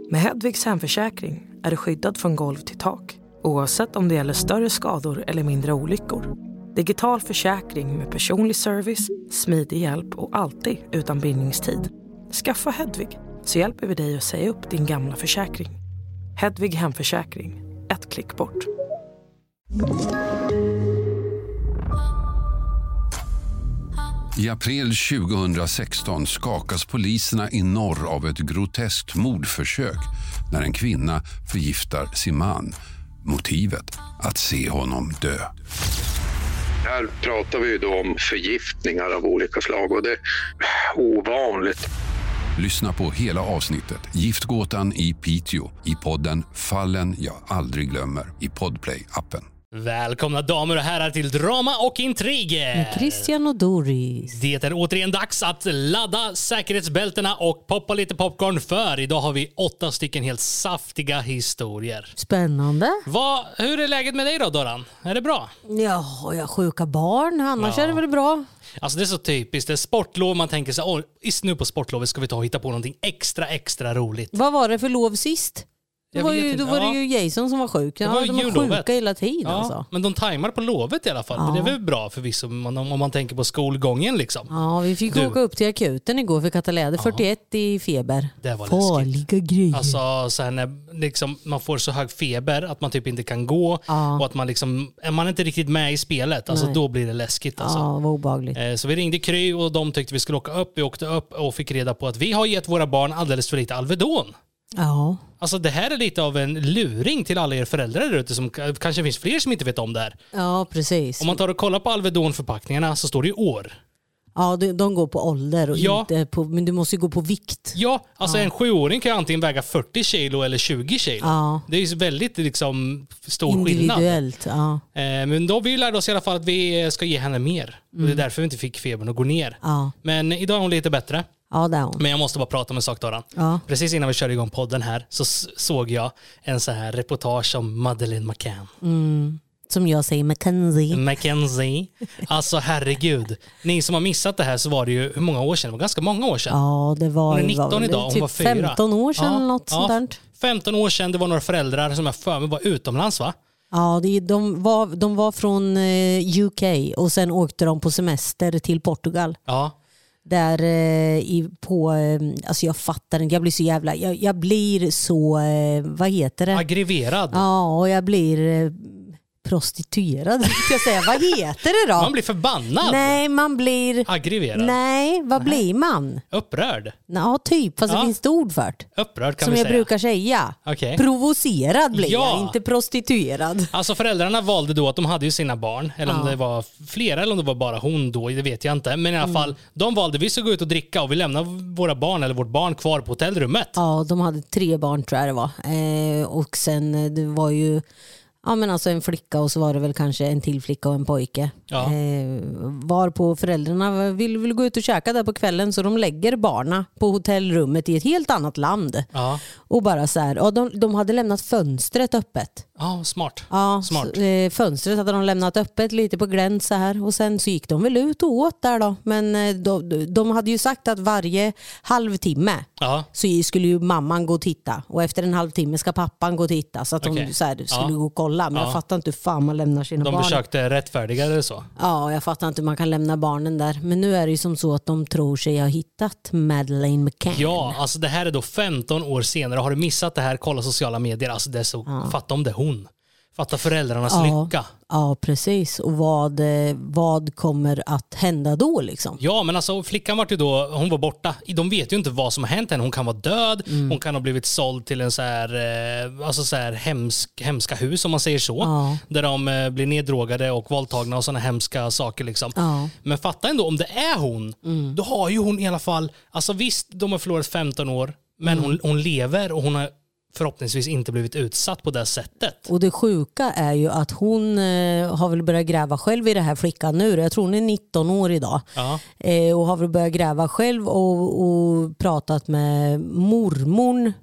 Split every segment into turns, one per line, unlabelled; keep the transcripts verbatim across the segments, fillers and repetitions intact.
Med Hedvigs hemförsäkring är du skyddad från golv till tak, oavsett om det gäller större skador eller mindre olyckor. Digital försäkring med personlig service, smidig hjälp och alltid utan bindningstid. Skaffa Hedvig så hjälper vi dig att säga upp din gamla försäkring. Hedvig hemförsäkring, ett klick bort.
I april tjugohundrasexton skakas poliserna i norr av ett groteskt mordförsök när en kvinna förgiftar sin man. Motivet att se honom dö.
Här pratar vi ju då om förgiftningar av olika slag och det är ovanligt.
Lyssna på hela avsnittet Giftgåtan i Piteå i podden Fallen jag aldrig glömmer i Podplay-appen.
Välkomna damer och herrar till Drama och Intriger.
Med Christian och Doris.
Det är återigen dags att ladda säkerhetsbältena och poppa lite popcorn, för idag har vi åtta stycken helt saftiga historier.
Spännande.
Vad, hur är läget med dig då, Doran? Är det bra?
Ja, jag har sjuka barn. Annars
Ja.
är det väl bra.
Alltså det är så typiskt. Det är sportlov, man tänker så här, just nu på sportlovet ska vi ta och hitta på någonting extra, extra roligt.
Vad var det för lov sist? Då
Jag
var,
vet
ju,
inte.
då var
Ja.
det ju Jason som var sjuk.
Det
Ja,
var
de var
jullovet.
sjuka hela tiden.
Ja,
Alltså.
men de tajmar på lovet i alla fall.
Ja.
Det är väl bra för vissa om man, om man tänker på skolgången liksom.
Ja, vi fick
Du.
åka upp till akuten igår för Katalede. fyrtioett i feber.
Det var
Farliga grejer.
Alltså så här när liksom, man får så hög feber att man typ inte kan gå,
Ja.
och att man liksom, är man inte riktigt med i spelet, alltså
Nej.
då blir det läskigt alltså.
Ja, vad obehagligt.
Eh, Så vi ringde Kry och de tyckte vi skulle åka upp. Vi åkte upp och fick reda på att vi har gett våra barn alldeles för lite Alvedon.
Ja.
Alltså det här är lite av en luring till alla er föräldrar där ute som k- kanske finns fler som inte vet om det här.
Ja, precis.
Om man tar och kollar på Alvedon-förpackningarna så står det ju år.
Ja, de, de går på ålder och
Ja.
inte på, men du måste ju gå på vikt.
Ja, alltså en sjuåring kan ju antingen väga fyrtio kilo eller tjugo kilo.
Ja.
Det är ju väldigt liksom stor skillnad.
Individuellt, ja.
Eh, Men då vi lärde oss i alla fall att vi ska ge henne mer. Och det är därför vi inte fick febern att gå ner.
Ja.
Men idag är hon lite bättre.
Ja, det är hon.
Men jag måste bara prata om en sak, Doran.
Ja.
Precis innan vi körde igång podden här så s- såg jag en så här reportage om Madeleine McCann.
Som jag säger, Mackenzie.
Mackenzie. Alltså herregud. Ni som har missat det här, så var det ju hur många år sedan? Det var ganska många år sedan.
Ja, det var,
Hon är
var
nitton
väl
idag, hon
typ
var fyra.
femton år sedan
Ja,
eller något
ja,
sånt där.
femton år sedan, det var några föräldrar som jag för mig var utomlands, va?
Ja, det, de, var, de var från eh, U K och sen åkte de på semester till Portugal.
Ja.
Där eh, i, på, eh, alltså jag fattar inte, jag blir så jävla, jag, jag blir så, eh, vad heter det?
Aggravaterad.
Ja, och jag blir eh, prostituerad, ska jag säga. Vad heter det då?
Man blir förbannad.
Nej, man blir...
Aggravaterad.
Nej, vad blir man?
Upprörd.
Ja, typ, fast
Ja.
det finns ett ord för det.
Upprörd kan
Som
vi
jag
säga.
brukar säga.
Okej.
Provocerad blir
Ja.
jag, inte prostituerad.
Alltså föräldrarna valde då att de hade ju sina barn, eller om
Ja.
det var flera eller om det var bara hon då, det vet jag inte. Men i alla fall, de valde vi ska gå ut och dricka och vi lämnar våra barn eller vårt barn kvar på hotellrummet.
Ja, de hade tre barn tror jag det var. Eh, och sen eh, det var ju ja, men alltså en flicka och så var det väl kanske en till flicka och en pojke.
Ja.
Eh, var på föräldrarna vill, vill gå ut och käka där på kvällen, så de lägger barna på hotellrummet i ett helt annat land.
Ja,
Och bara så här, ja, de, de hade lämnat fönstret öppet.
ja smart.
Ja,
Smart.
så, eh, fönstret hade de lämnat öppet lite på glänt så här, och sen så gick de väl ut och åt där då. Men eh, de, de hade ju sagt att varje halvtimme
Ja.
så skulle ju mamman gå och titta, och efter en halvtimme ska pappan gå och titta, så att
Okej.
de så här, skulle
Ja.
gå och kolla. Men
Ja.
jag fattar inte hur fan man lämnar sina
De
barn.
försökte rättfärdiga det så.
Ja, jag fattar inte hur man kan lämna barnen där. Men nu är det ju som så att de tror sig ha hittat Madeleine McCann.
Ja, alltså det här är då femton år senare. Har du missat det här, kolla sociala medier. Alltså det är så, fatta om det är hon. Fatta föräldrarnas
Ja.
lycka.
Ja, precis. Och vad, eh, vad kommer att hända då liksom?
Ja, men alltså flickan var ju då, hon var borta. De vet ju inte vad som har hänt henne. Hon kan vara död, hon kan ha blivit såld till en så här, eh, alltså så här hemsk, hemska hus om man säger så.
Ja.
Där de eh, blir neddrogade och våldtagna och sådana hemska saker liksom.
Ja.
Men fatta ändå, om det är hon, då har ju hon i alla fall, alltså visst de har förlorat femton år, men hon, hon lever och hon har förhoppningsvis inte blivit utsatt på det sättet.
Och det sjuka är ju att hon eh, har väl börjat gräva själv i det här flickan nu. Jag tror hon är nitton år idag.
Ja.
Eh, och har väl börjat gräva själv och, och pratat med mormorn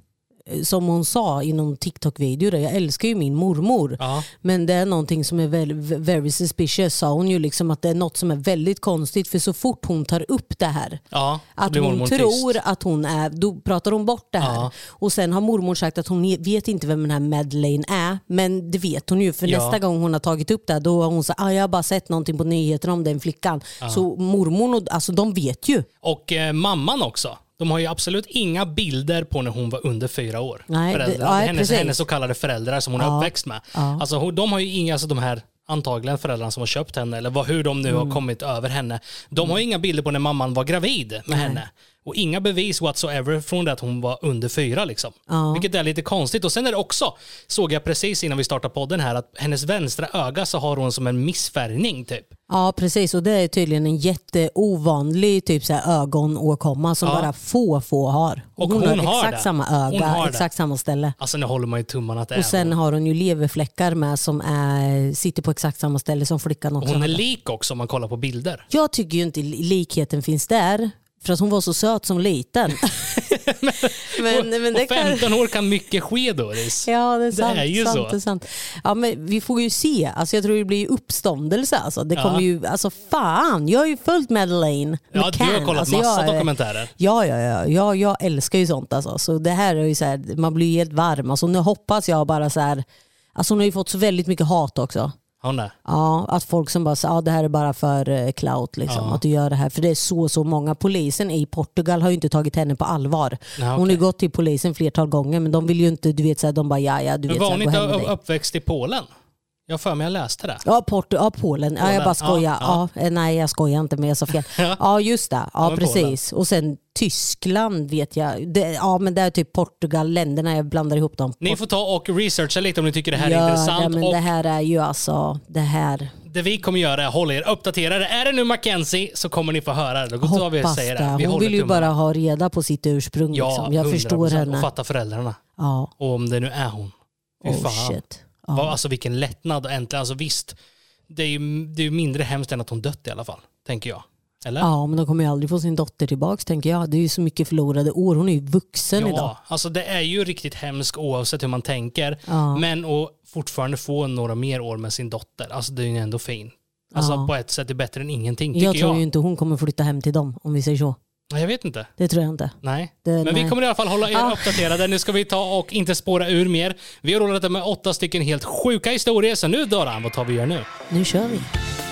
som hon sa i någon TikTok-video, jag älskar ju min mormor.
Ja.
Men det är någonting som är very, very suspicious, sa hon ju, liksom att det är något som är väldigt konstigt, för så fort hon tar upp det här,
ja,
att hon tror tyst. Att hon är, då pratar hon bort det här. Ja. Och sen har mormor sagt att hon vet inte vem den här Madeleine är, men det vet hon ju, för ja. nästa gång hon har tagit upp det, då har hon sagt, ah, jag har bara sett någonting på nyheterna om den flickan. Ja. Så mormor, alltså de vet ju.
Och eh, mamman också. De har ju absolut inga bilder på när hon var under fyra år.
Nej, det, ja,
hennes, hennes så kallade föräldrar som hon ja. är uppväxt med.
Ja.
Alltså, de har ju inga, alltså, de här antagligen föräldrarna som har köpt henne, eller vad, hur de nu mm. har kommit över henne. De mm. har inga bilder på när mamman var gravid med Nej. henne. Och inga bevis whatsoever från det att hon var under fyra. Liksom.
Ja.
Vilket är lite konstigt. Och sen är det också, såg jag precis innan vi startade podden här, att hennes vänstra öga så har hon som en missfärgning typ.
Ja, precis. Och det är tydligen en jätteovanlig typ så här ögonåkomma som ja. bara få, få har.
Och
hon,
hon
har
har
exakt
det.
samma öga, exakt samma ställe.
Alltså nu håller man ju tummarna att det
Och sen hon. har hon ju leverfläckar med som är, sitter på exakt samma ställe som flickan också.
Hon är
hade.
lik också om man kollar på bilder.
Jag tycker ju inte likheten finns där. För att hon var så söt som liten.
men, men, men det och femton
kan...
år kan mycket ske, Doris.
Ja, det är sant.
Det är ju
sant,
så.
Det är sant. Ja, men vi får ju se. Alltså, jag tror det blir uppståndelse. Alltså. Det kommer ja. ju, alltså fan, jag har ju följt Madeleine.
Ja,
McCann.
du har kollat
alltså,
massa
jag,
dokumentärer.
Ja, ja, ja. Jag, jag älskar ju sånt. Alltså. Så det här är ju så här, man blir helt varm. Alltså, nu hoppas jag bara så här, alltså hon har ju fått så väldigt mycket hat också.
Hon är.
Ja, att folk som bara säger ja, det här är bara för uh, clout liksom, ja. att du gör det här, för det är så så många. Polisen i Portugal har ju inte tagit henne på allvar. Ja, okay. Hon har ju gått till polisen flertal gånger, men de vill ju inte, du vet så här, de bara ja ja du
men
vet.
Var
så
hon
här,
inte uppväxt i Polen? Jag för mig jag läste det.
Ja, Portu- ja Polen. Polen. Ja, jag bara skojar. Ja, ja. Ja, nej, jag skojar inte, men jag sa fel. Ja, just det. Ja, ja precis. Polen. Och sen Tyskland vet jag. Det, ja, men det är typ Portugal, länderna, jag blandar ihop dem.
Ni får ta och researcha lite om ni tycker det här
ja,
är intressant.
Ja, men
och
det här är ju alltså, det här.
Det vi kommer göra är att hålla er uppdaterade. Är det nu Mackenzie så kommer ni få höra det. Då
hoppas
vi säger det. Vi
Hon vill ju
tummarna.
bara ha reda på sitt ursprung.
Ja,
liksom. Jag förstår henne.
Och fatta föräldrarna.
Ja.
Och om det nu är hon. Fy
oh,
fan.
shit. Ja.
Alltså vilken lättnad äntligen. Alltså visst, det är ju det är mindre hemskt än att hon dött i alla fall, tänker jag. Eller?
Ja, men de kommer ju aldrig få sin dotter tillbaks, tänker jag. Det är ju så mycket förlorade år. Hon är ju vuxen
ja,
idag.
Alltså det är ju riktigt hemskt oavsett hur man tänker.
Ja.
Men att fortfarande få några mer år med sin dotter, alltså det är ju ändå fin. Alltså
ja.
på ett sätt är det bättre än ingenting, tycker
jag.
Jag
tror ju inte hon kommer flytta hem till dem, om vi säger så.
Jag vet inte.
Det tror jag inte.
Nej.
Det,
Men
nej.
vi kommer i alla fall hålla er ah. uppdaterade. Nu ska vi ta och inte spåra ur mer. Vi har rollat med åtta stycken helt sjuka historier. Så nu Dara, vad tar vi gör nu?
Nu kör vi.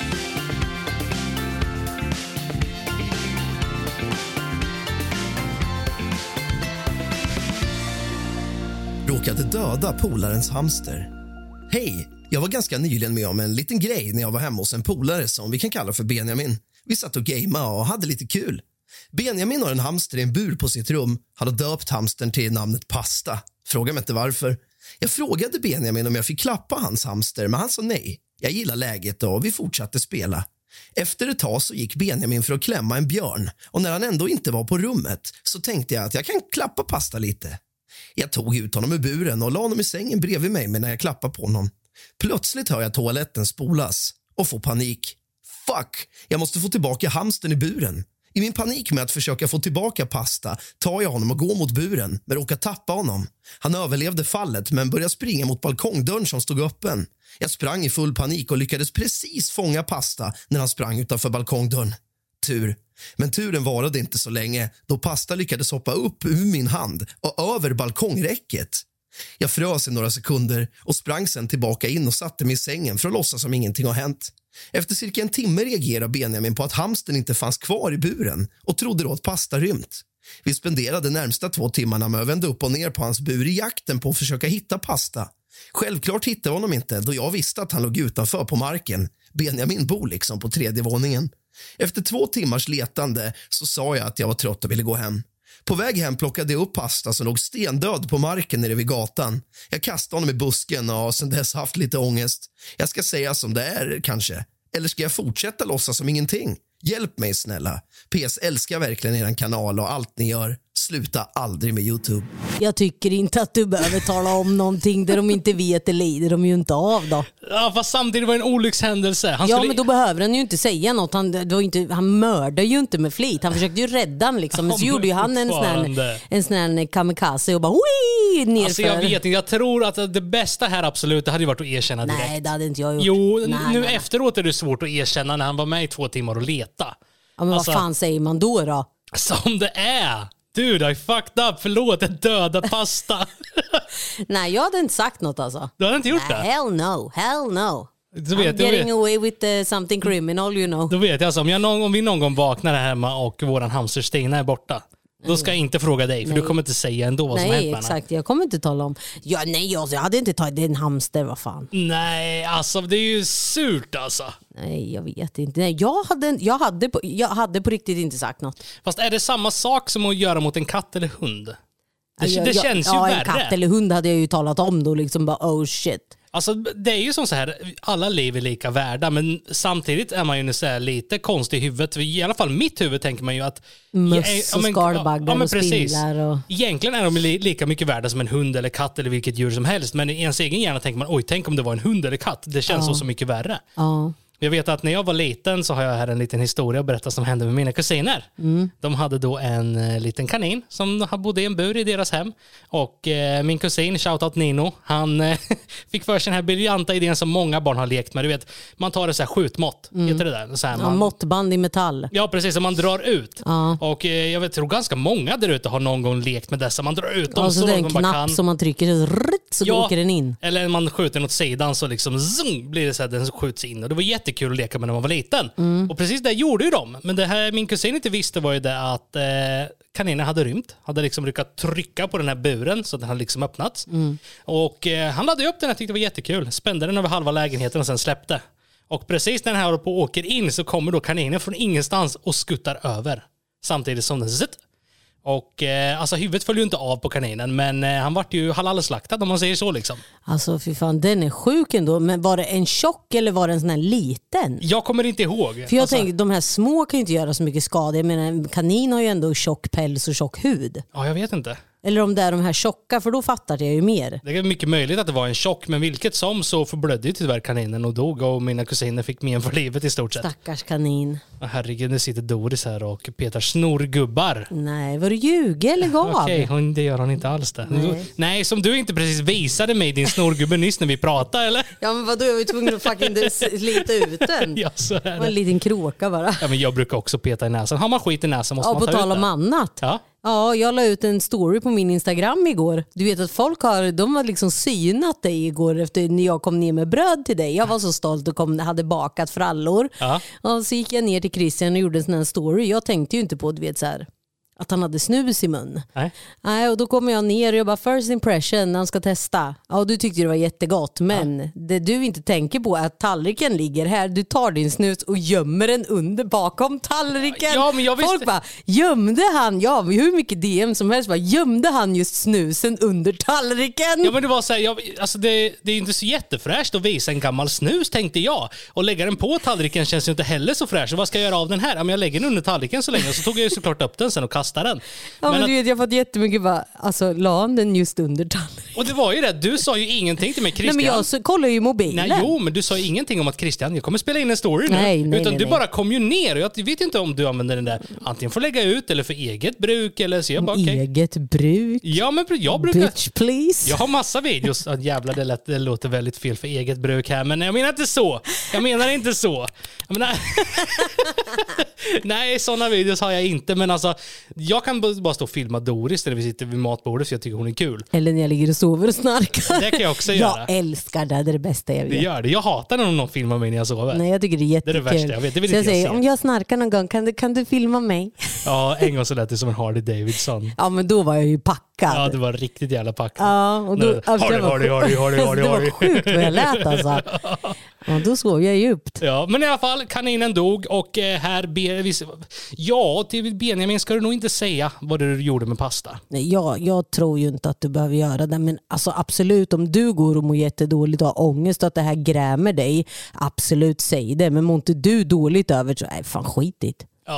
Råkade döda polarens hamster. Hej, jag var ganska nyligen med om en liten grej när jag var hemma hos en polare som vi kan kalla för Benjamin. Vi satt och gamea och hade lite kul. Benjamin har en hamster i en bur på sitt rum. Han har döpt hamstern till namnet Pasta. Fråga mig inte varför. Jag frågade Benjamin om jag fick klappa hans hamster, men han sa nej. Jag gillar läget och vi fortsatte spela. Efter ett tag så gick Benjamin för att klämma en björn. Och när han ändå inte var på rummet så tänkte jag att jag kan klappa Pasta lite. Jag tog ut honom ur buren och la honom i sängen bredvid mig när jag klappade på honom. Plötsligt hör jag toaletten spolas och får panik. Fuck, jag måste få tillbaka hamstern i buren. I min panik med att försöka få tillbaka Pasta tar jag honom och går mot buren, men råkar tappa honom. Han överlevde fallet men började springa mot balkongdörren som stod öppen. Jag sprang i full panik och lyckades precis fånga Pasta när han sprang utanför balkongdörren. Tur. Men turen varade inte så länge då Pasta lyckades hoppa upp ur min hand och över balkongräcket. Jag frös i några sekunder och sprang sen tillbaka in och satte mig i sängen för att låtsas som ingenting har hänt. Efter cirka en timme reagerade Benjamin på att hamsten inte fanns kvar i buren och trodde då att Pasta rymt. Vi spenderade närmsta två timmarna med att vända upp och ner på hans bur i jakten på att försöka hitta Pasta. Självklart hittade honom inte då jag visste att han låg utanför på marken. Benjamin bor liksom på tredje våningen. Efter två timmars letande så sa jag att jag var trött och ville gå hem. På väg hem plockade jag upp Pasta som låg stendöd på marken nere vid gatan. Jag kastade honom i busken och har sedan dess haft lite ångest. Jag ska säga som det är kanske. Eller ska jag fortsätta låtsas som ingenting? Hjälp mig snälla. P S älskar verkligen er kanal och allt ni gör. Sluta aldrig med YouTube.
Jag tycker inte att du behöver tala om någonting där de inte vet, det lider de ju inte av då.
Ja, fast samtidigt var det en olyckshändelse. Han
ja,
skulle...
men då behöver han ju inte säga något. Han, det var inte, han mördar ju inte med flit. Han försökte ju rädda han liksom. Men så
ja,
gjorde ju han en sån här, en sån här kamikaze och bara hui, nerför.
Alltså jag vet inte, jag tror att det bästa här absolut, det hade ju varit att erkänna direkt.
Nej, det hade inte jag gjort.
Jo,
nej,
nu
nej,
efteråt är det svårt att erkänna när han var med i två timmar och leta.
Ja, men alltså, vad fan säger man då då?
Som det är. Dude, I fucked up. Förlåt, jag dödade pasta.
Nej, jag hade inte sagt något alltså.
Du hade inte gjort
nej,
det?
Hell no, hell no.
Du vet,
I'm getting
vet.
away with uh, something criminal, you know.
Då vet jag alltså, om, jag någon, om vi någon gång vaknar här hemma och våran hamster Stina är borta, då ska jag inte fråga dig, för nej. Du kommer inte säga ändå vad
nej,
som har hänt med
exakt. Henne. Jag kommer inte tala om... Ja, nej, jag, jag hade inte tagit en hamster, vad fan.
Nej, alltså det är ju surt alltså.
Nej, jag vet inte. Nej, jag, hade, jag, hade på, jag hade på riktigt inte sagt något.
Fast är det samma sak som att göra mot en katt eller hund? Det,
jag,
det
jag,
känns
ja,
ju
en
värre.
katt eller hund hade jag ju talat om då, liksom bara oh shit.
Alltså det är ju som så här, alla liv är lika värda, men samtidigt är man ju så här lite konstig i huvudet. I alla fall mitt huvud tänker man ju att...
Möss och
ja, men,
skalbaggar
ja, men
och spindlar. Och...
Egentligen är de li, lika mycket värda som en hund eller katt eller vilket djur som helst. Men i ens egen hjärna tänker man, oj, tänk om det var en hund eller katt. Det känns ja. så, så mycket värre.
Ja.
Jag vet att när jag var liten så har jag här en liten historia att berätta som hände med mina kusiner. Mm. De hade då en uh, liten kanin som bodde i en bur i deras hem. Och uh, min kusin, shoutout Nino, han uh, fick för sig den här briljanta idén som många barn har lekt med. Du vet, man tar ett så här skjutmått. Mm. Heter det där? Så här, man...
ja, måttband i metall.
Ja, precis. Som man drar ut.
Ja.
Och uh, jag vet, tror ganska många där ute har någon gång lekt med dessa. Man drar ut dem
ja, så, så
det är
en
man
knapp
kan.
som man trycker så, så
ja,
åker den in.
Eller man skjuter åt sidan så liksom zoom, blir det så här, den skjuts in. Och det var jättekul att leka med när man var liten. Mm. Och precis det gjorde ju de. Men det här min kusin inte visste var ju det att eh, kaninen hade rymt. Hade liksom lyckats trycka på den här buren så den hade liksom öppnats. Mm. Och eh, han laddade upp den, jag tyckte det var jättekul. Spände den över halva lägenheten och sen släppte. Och precis när den här håller på och åker in så kommer då kaninen från ingenstans och skuttar över. Samtidigt som den sitter. Och eh, alltså huvudet föll ju inte av på kaninen, men eh, han vart ju halalslaktad om man säger så liksom.
Alltså fy fan, den är sjuk ändå. Men var det en tjock eller var det en sån här liten?
Jag kommer inte ihåg.
För jag
alltså...
tänker, de här små kan ju inte göra så mycket skada. Jag menar, en kanin har ju ändå tjock päls och tjock hud.
Ja, jag vet inte.
Eller om det är de här tjocka, för då fattar jag ju mer.
Det är mycket möjligt att det var en tjock, men vilket som så förblödde ju tyvärr kaninen och dog och mina kusiner fick men för livet i stort sett.
Stackars kanin.
Herregud, nu sitter Doris här och petar snorgubbar.
Nej, var du ljuga eller gav?
Okej, okay, det gör hon inte alls det. Nej. Nej, som du inte precis visade mig din snorgubbe nyss när vi pratade, eller?
Ja, men vadå, jag var ju tvungen att fucking slita ut den.
Ja, så är det.
Det var en liten kråka bara.
Ja, men jag brukar också peta i näsan. Har man skit i näsan måste
ja,
man ta ut det.
Ja, på tal om annat.
Ja.
Ja, jag la ut en story på min Instagram igår. Du vet att folk har, de har liksom synat dig igår efter när jag kom ner med bröd till dig. Jag var så stolt och kom, hade bakat frallor. Ja. Och så gick jag ner till Christian och gjorde en sån här story. Jag tänkte ju inte på, du vet så här, att han hade snus i mun. Nej. Nej, och då kommer jag ner och jag bara first impression när han ska testa. Ja, du tyckte det var jättegott, men ja. Det du inte tänker på är att tallriken ligger här. Du tar din snus och gömmer den under bakom tallriken.
Ja, men jag visste...
Folk bara, gömde han, ja hur mycket D M som helst, bara, gömde han just snusen under tallriken?
Ja, men det var så här, jag, alltså det, det är inte så jättefräscht att visa en gammal snus, tänkte jag. Och lägga den på tallriken känns ju inte heller så fräscht. Vad ska jag göra av den här? Ja, men jag lägger den under tallriken så länge, och så tog jag ju såklart upp den sen och kastade den.
Ja, men, men
att,
du vet, jag har fått jättemycket bara, alltså la han den just under tallriken.
Och det var ju det, du sa ju ingenting till mig, Christian.
Nej, men jag så, kollar ju mobilen.
Nej, jo, men du sa ju ingenting om att Christian, jag kommer spela in en story nu.
Nej, nej,
utan
nej,
du
nej.
bara kom ju ner och jag vet inte om du använder den där antingen för att lägga ut eller för eget bruk eller så jag bara okej. Okay.
Eget bruk?
Ja, men jag brukar...
Bitch, please.
Jag har massa videos. Oh, jävlar, det, lät, det låter väldigt fel för eget bruk här, men jag menar inte så. Jag menar inte så. Jag menar... Nej, sådana videos har jag inte, men alltså jag kan bara stå och filma Doris när vi sitter vid matbordet för jag tycker hon är kul.
Eller när jag ligger och sover och snarkar.
Det kan jag också göra.
Jag älskar det, det är det bästa jag vet.
Det gör det. Jag hatar när någon filmar mig när jag sover.
Nej, jag tycker det är jättekul.
Det är det värsta jag vet. Det vill
så
inte
jag
jag
säger,
se.
om jag snarkar någon gång, kan du, kan du filma mig?
Ja, en gång så lät det som en Harley Davidson.
Ja, men då var jag ju packad.
Ja, det var riktigt jävla packad.
Ja, och då... Alltså,
Harley, Harley, Harley, Harley, Harley.
Det var sjukt vad jag lät alltså. Ja, då sov jag djupt.
Ja, men i alla fall, kaninen dog och här... Be, ja, till Benjamin ska du nog inte säga vad du gjorde med pasta.
Nej, jag, jag tror ju inte att du behöver göra det, men alltså absolut, om du går och mår jättedåligt och har ångest och att det här grämer dig, absolut säg det. Men mår inte du dåligt över så är fan skitigt.
Ja,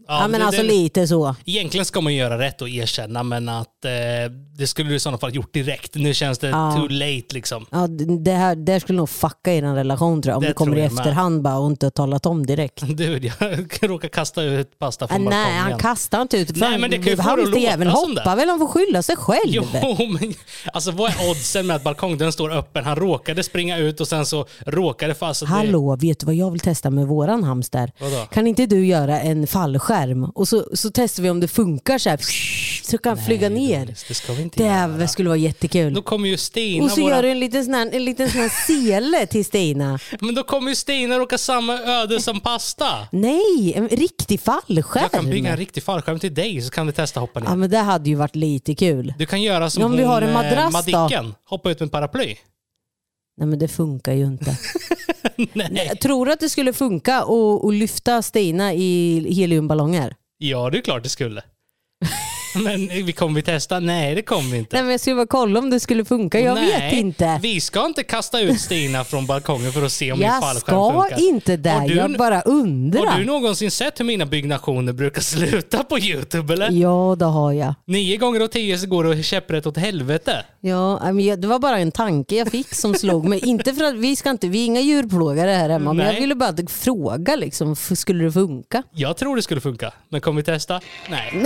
Ja, ja men
det,
alltså
det,
lite så.
Egentligen ska man göra rätt och erkänna, men att eh, det skulle du i sådana fall gjort direkt. Nu känns det ja. too late liksom.
Ja, det här det skulle nog fucka i en relation tror jag. Om det, det kommer i efterhand bara och inte talat om direkt.
Du, jag råkar kasta ut pasta från
äh,
balkongen.
Nej, han kastar inte ut.
Nej, men det kan ju få
det även hoppa väl, han får skylla sig själv.
Jo, men alltså vad är oddsen med att balkongdörren står öppen? Han råkade springa ut och sen så råkade fast.
Hallå, det... vet du vad jag vill testa med våran hamster?
Vadå?
Kan inte du göra en fallskärm? Och så, så testar vi om det funkar så här. Så kan han flyga ner.
Det, det ska vi inte det
göra. Skulle vara jättekul.
Då kommer ju Stina.
Och så
våra...
gör du en liten sån här, en liten sån här sele till Stina.
Men då kommer ju Stina råka samma öde som pasta.
Nej, en riktig fallskärm.
Jag kan bygga en riktig fallskärm till dig så kan vi testa hoppa ner.
Ja, men det hade ju varit lite kul.
Du kan göra som
om
hon,
vi har en madrass
Madicken.
Då?
Hoppa ut med en paraply.
Nej, men det funkar ju inte.
Nej.
Jag tror att det skulle funka att, att lyfta Stina i heliumballonger.
Ja, det är klart det skulle. Men vi kommer vi testa? Nej, det kommer vi inte.
Nej, men jag skulle bara kolla om det skulle funka. Jag
Nej,
vet inte.
Vi ska inte kasta ut Stina från balkongen för att se om
jag
min fallskärm funkar.
Jag ska inte där, jag bara undrar.
Har du någonsin sett hur mina byggnationer brukar sluta på YouTube, eller?
Ja, det har jag.
Nio gånger och tio så går det käpprätt åt helvete.
Ja, men det var bara en tanke jag fick som slog mig. Inte för att vi ska inte, vi är inga djurplågare här hemma, Nej. men jag ville bara fråga liksom, skulle det funka?
Jag tror det skulle funka, men kommer vi testa? Nej.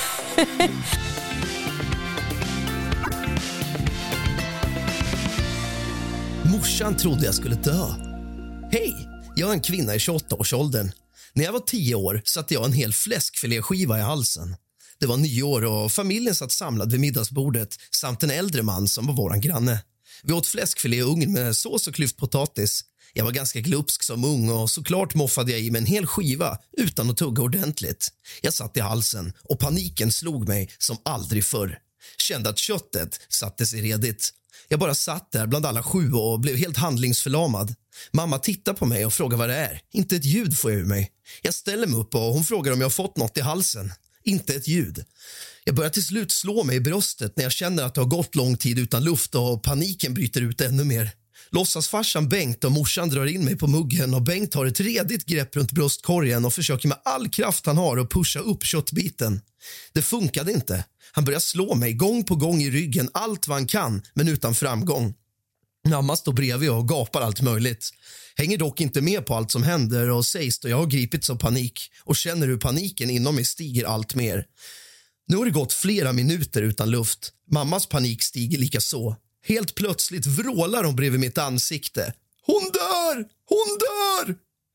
Morsan trodde jag skulle dö. Hej, jag är en kvinna i tjugoåtta-årsåldern. När jag var tio år satte jag en hel fläskfiléskiva i halsen. Det var nyår och familjen satt samlad vid middagsbordet samt en äldre man som var våran granne. Vi åt fläskfilé i ugn med sås och klyftpotatis. Jag var ganska glupsk som ung och såklart moffade jag i med en hel skiva utan att tugga ordentligt. Jag satt i halsen och paniken slog mig som aldrig förr. Kände att köttet satte sig redigt. Jag bara satt där bland alla sju och blev helt handlingsförlamad. Mamma tittar på mig och frågar vad det är. Inte ett ljud får jag ur mig. Jag ställer mig upp och hon frågar om jag har fått något i halsen. Inte ett ljud. Jag börjar till slut slå mig i bröstet när jag känner att det har gått lång tid utan luft och paniken bryter ut ännu mer. Låtsasfarsan Bengt och morsan drar in mig på muggen och Bengt har ett redigt grepp runt bröstkorgen och försöker med all kraft han har att pusha upp köttbiten. Det funkade inte. Han börjar slå mig gång på gång i ryggen allt vad han kan, men utan framgång. Mamma står bredvid och gapar allt möjligt. Hänger dock inte med på allt som händer och sägs då jag har gripits av panik och känner hur paniken inom mig stiger allt mer. Nu har det gått flera minuter utan luft. Mammas panik stiger lika så. Helt plötsligt vrålar hon bredvid mitt ansikte. Hon dör! Hon dör!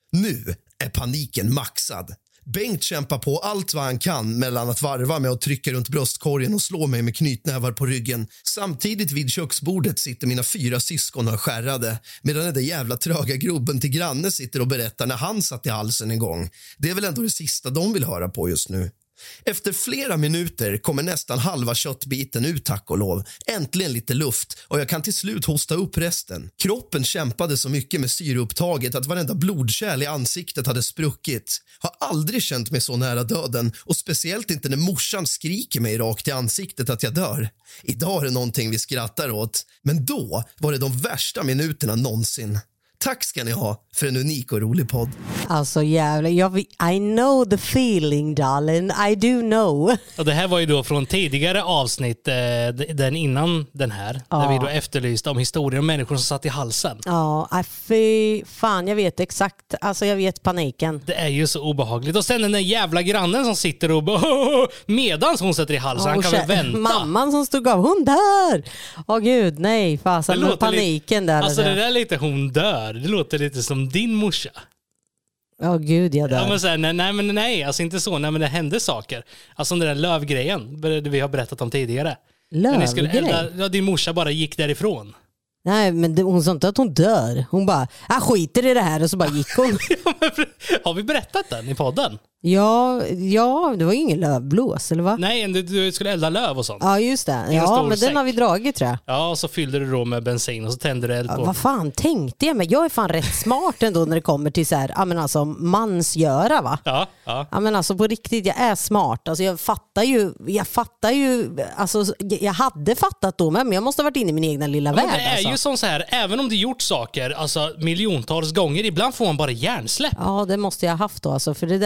Nu är paniken maxad. Bengt kämpar på allt vad han kan mellan att varva med att trycka runt bröstkorgen och slå mig med knytnävar på ryggen. Samtidigt vid köksbordet sitter mina fyra syskon och skärrade medan den där jävla tröga grubben till granne sitter och berättar när han satt i halsen en gång. Det är väl ändå det sista de vill höra på just nu. Efter flera minuter kommer nästan halva köttbiten ut, tack och lov. Äntligen lite luft och jag kan till slut hosta upp resten. Kroppen kämpade så mycket med syreupptaget att varenda blodkärl i ansiktet hade spruckit. Har aldrig känt mig så nära döden och speciellt inte när morsan skriker mig rakt i ansiktet att jag dör. Idag är det någonting vi skrattar åt, men då var det de värsta minuterna någonsin. Tack ska ni ha för en unik och rolig podd.
Alltså jävlar, jag, I know the feeling darling, I do know.
Och det här var ju då från tidigare avsnitt, eh, den innan den här, ja. Där vi då efterlyste om historier om människor som satt i halsen.
Ja, fy fan, jag vet exakt, alltså jag vet paniken.
Det är ju så obehagligt. Och sen den där jävla grannen som sitter och bara, medans hon sätter i halsen, ja, han kan väl vänta.
Mamman som stod av, hon dör! Åh gud, nej, fasen med paniken
lite,
där.
Alltså det där är lite, hon dör. Det låter lite som din morsa.
Ja, oh, gud, jag dör.
Ja, men så här, nej, nej, men nej, alltså inte så. Nej, men det hände saker. Alltså den där lövgrejen, det vi har berättat om tidigare.
Lövgrej?
Ja, din morsa bara gick därifrån.
Nej, men det, hon sa inte att hon dör. Hon bara, jag skiter i det här och så bara gick hon.
Ja, men, har vi berättat den i podden?
Ja, ja, det var ju ingen lövblås, eller va?
Nej, du, du skulle elda löv och sånt.
Ja, just det. Ja, men säck. Den har vi dragit, tror jag.
Ja, och så fyllde du då med bensin och så tände du eld på.
Ja, vad fan tänkte jag? Men jag är fan rätt smart ändå när det kommer till så här, ja men alltså mansgöra, va?
Ja, ja.
Ja, men alltså på riktigt, jag är smart. Alltså jag fattar ju, jag fattar ju, alltså jag hade fattat då, men jag måste ha varit inne i min egna lilla
ja,
värld.
Men det är
alltså.
ju som så här, även om du gjort saker, alltså miljontals gånger, ibland får man bara hjärnsläpp.
Ja, det måste jag ha haft då, alltså, för det där, det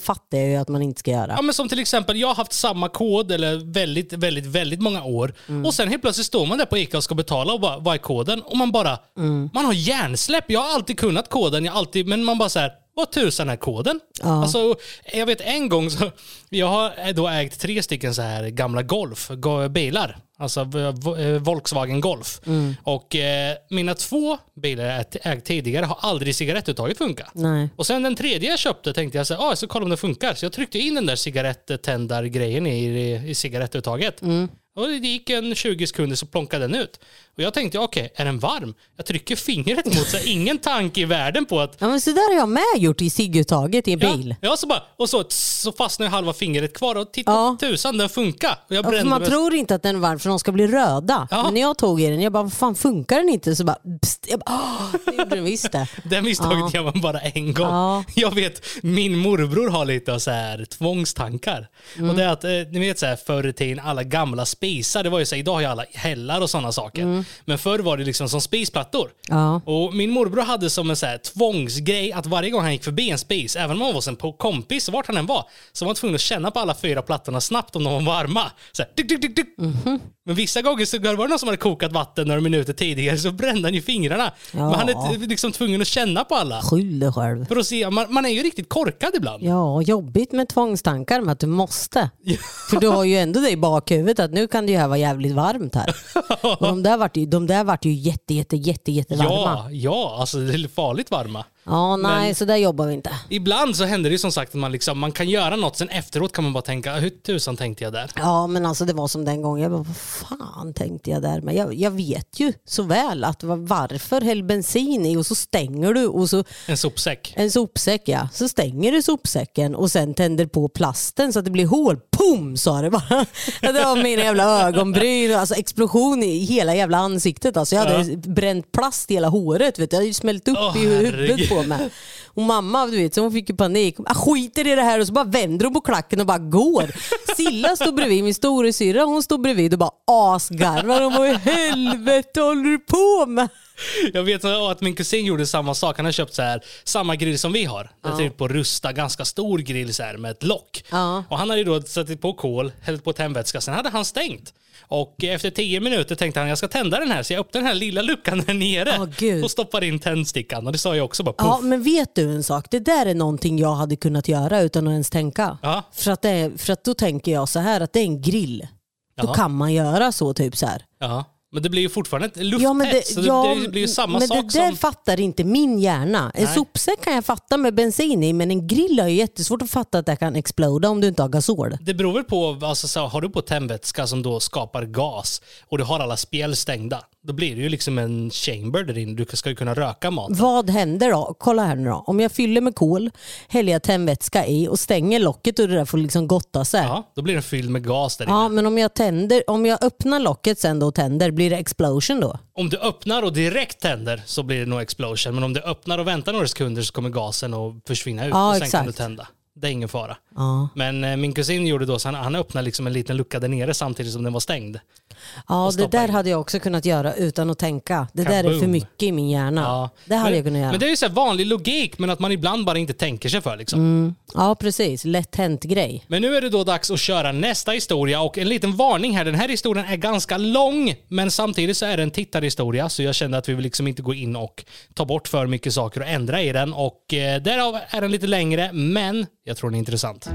fattar jag ju att man inte ska göra.
Ja, men som till exempel, jag har haft samma kod eller väldigt, väldigt, väldigt många år. Mm. Och sen helt plötsligt står man där på ICA och ska betala och bara, vad är koden? Och man bara, mm. man har hjärnsläpp. Jag har alltid kunnat koden, jag alltid, men man bara så här, vad tusan är koden? Ja. Alltså, jag vet en gång så, jag har då ägt tre stycken så här gamla Golf, bilar. Alltså Volkswagen Golf. Mm. Och eh, mina två bilar jag ägt tidigare har aldrig cigarettuttaget funkat.
Nej.
Och sen den tredje jag köpte tänkte jag så ah, så kolla om det funkar. Så jag tryckte in den där cigaretttändar-grejen i, i, i cigarettuttaget. Mm. Och det gick en tjugo sekunder så plonkade den ut. Och jag tänkte, okej, okay, är den varm? Jag trycker fingret mot så ingen tanke i världen på att...
Ja, men så där har jag med gjort i cigguttaget i en bil.
Ja, ja så bara, och så, så fastnar halva fingret kvar och titta, ja. tusan, den funkar. Och jag
ja, man med... tror inte att den är varm för de ska bli röda. Ja. Men när jag tog i den, jag bara, vad fan, funkar den inte? Så bara, pst, jag bara, åh, det gjorde den visst det.
Den misstaget ja. gör man bara en gång. Ja. Jag vet, min morbror har lite av så här tvångstankar. Mm. Och det är att, ni vet så här, förr i tiden, alla gamla spisar, det var ju så här, idag har ju alla hällar och sådana saker. Mm. Men förr var det liksom som spisplattor. Ja. Och min morbror hade som en så här tvångsgrej att varje gång han gick förbi en spis, även om han var sen på kompis, vart han än var, så var han tvungen att känna på alla fyra plattorna snabbt om de var varma. Så här, dyk, dyk, dyk, dyk. Mm-hmm. Men vissa gånger så var det någon som hade kokat vatten några minuter tidigare, så brände han ju fingrarna. Ja. Men han är liksom tvungen att känna på alla.
Skyll dig själv.
För att se, man, man är ju riktigt korkad ibland.
Ja, jobbigt med tvångstankar med att du måste. Ja. För du har ju ändå det i bakhuvudet att nu kan det ju här vara jävligt varmt här. Och de där vart ju, de där vart ju jätte, jätte, jätte, jätte varma.
Ja, ja, alltså det är farligt varma.
Ja, nej, men så där jobbar vi inte.
Ibland så händer det ju som sagt att man, liksom, man kan göra något, sen efteråt kan man bara tänka, hur tusan tänkte jag där?
Ja, men alltså det var som den gången, jag bara, vad fan tänkte jag där? Men jag, jag vet ju så väl att varför häll bensin i och så stänger du och så...
En sopsäck.
En sopsäck, ja. Så stänger du sopsäcken och sen tänder på plasten så att det blir hål. Pum, sa det bara. Det var mina jävla ögonbryn, alltså explosion i hela jävla ansiktet. Alltså jag hade ja. bränt plast i hela håret, vet du. Jag hade ju smält upp oh, i huvudet på mig. Och mamma, du vet, så hon fick ju panik. Jag skiter i det här och så bara vänder hon på klacken och bara går. Silla stod bredvid, min stora syra, hon stod bredvid och bara asgarvar. Hon bara, helvete håller du på med?
Jag vet att min kusin gjorde samma sak. Han har köpt så här samma grill som vi har. Det är typ på Rusta, ganska stor grill så här med ett lock. Ja. Och han hade då satt på kol, hällt på tändvätska. Sen hade han stängt. Och efter tio minuter tänkte han, jag ska tända den här. Så jag öppnade den här lilla luckan där nere oh, och stoppade in tändstickan. Och det sa jag också bara puff.
Ja, men vet du en sak? Det där är någonting jag hade kunnat göra utan att ens tänka. Ja. För, att det är, för att då tänker jag så här att det är en grill. Då ja. kan man göra så typ så här.
Ja. Men det blir ju fortfarande ett lufttätt,
ja, men det,
så det,
ja,
det blir ju samma
men
sak
det där
som...
fattar inte min hjärna. En
Nej.
sopsäck kan jag fatta med bensin i, men en grill är ju jättesvårt att fatta att det kan exploda om du inte har gasol.
Det beror väl på, alltså, så har du på tändvätska som då skapar gas och du har alla spjäll stängda, då blir det ju liksom en chamber där inne. Du ska ju kunna röka mat.
Vad händer då? Kolla här nu då. Om jag fyller med kol, häller jag tändvätska i och stänger locket och det där får liksom gotta sig.
Ja, då blir den fylld med gas där inne.
Ja, men om jag tänder, om jag öppnar locket sen då och tänder, blir det explosion då?
Om du öppnar och direkt tänder så blir det nog explosion. Men om du öppnar och väntar några sekunder så kommer gasen att försvinna ut ja, och sen exakt. kan du tända. Det är ingen fara. Ja. Men eh, min kusin gjorde då så han, han öppnade liksom en liten lucka där nere samtidigt som den var stängd.
Ja, det där in. hade jag också kunnat göra utan att tänka. Det Kaboom. där är för mycket i min hjärna. Ja. Det hade
men,
jag kunnat göra.
Men det är ju så här vanlig logik, men att man ibland bara inte tänker sig för liksom.
Mm. Ja, precis. Lätt hänt grej.
Men nu är det då dags att köra nästa historia och en liten varning här. Den här historien är ganska lång, men samtidigt så är det en tittarhistoria, så jag kände att vi vill liksom inte gå in och ta bort för mycket saker och ändra i den, och eh, därav är den lite längre, men jag tror den är intressant.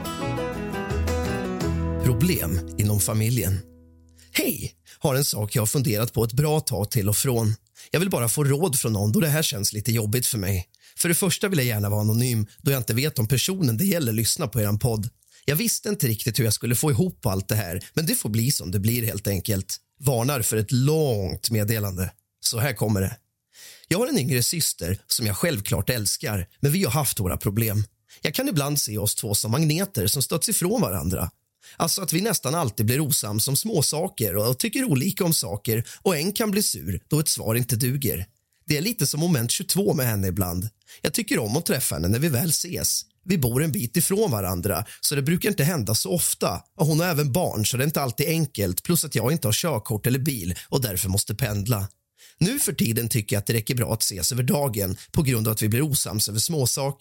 Problem inom familjen. Hej! Har en sak jag har funderat på ett bra tag till och från. Jag vill bara få råd från någon då det här känns lite jobbigt för mig. För det första vill jag gärna vara anonym då jag inte vet om personen det gäller lyssnar på eran podd. Jag visste inte riktigt hur jag skulle få ihop allt det här, men det får bli som det blir helt enkelt. Varnar för ett långt meddelande. Så här kommer det. Jag har en yngre syster som jag självklart älskar, men vi har haft våra problem. Jag kan ibland se oss två som magneter som stöts ifrån varandra. Alltså att vi nästan alltid blir osams om små saker och tycker olika om saker, och en kan bli sur då ett svar inte duger. Det är lite som moment tjugotvå med henne ibland. Jag tycker om att träffa henne när vi väl ses. Vi bor en bit ifrån varandra, så det brukar inte hända så ofta. Och hon har även barn, så det är inte alltid enkelt, plus att jag inte har körkort eller bil och därför måste pendla. Nu för tiden tycker jag att det räcker bra att ses över dagen på grund av att vi blir osams över små saker.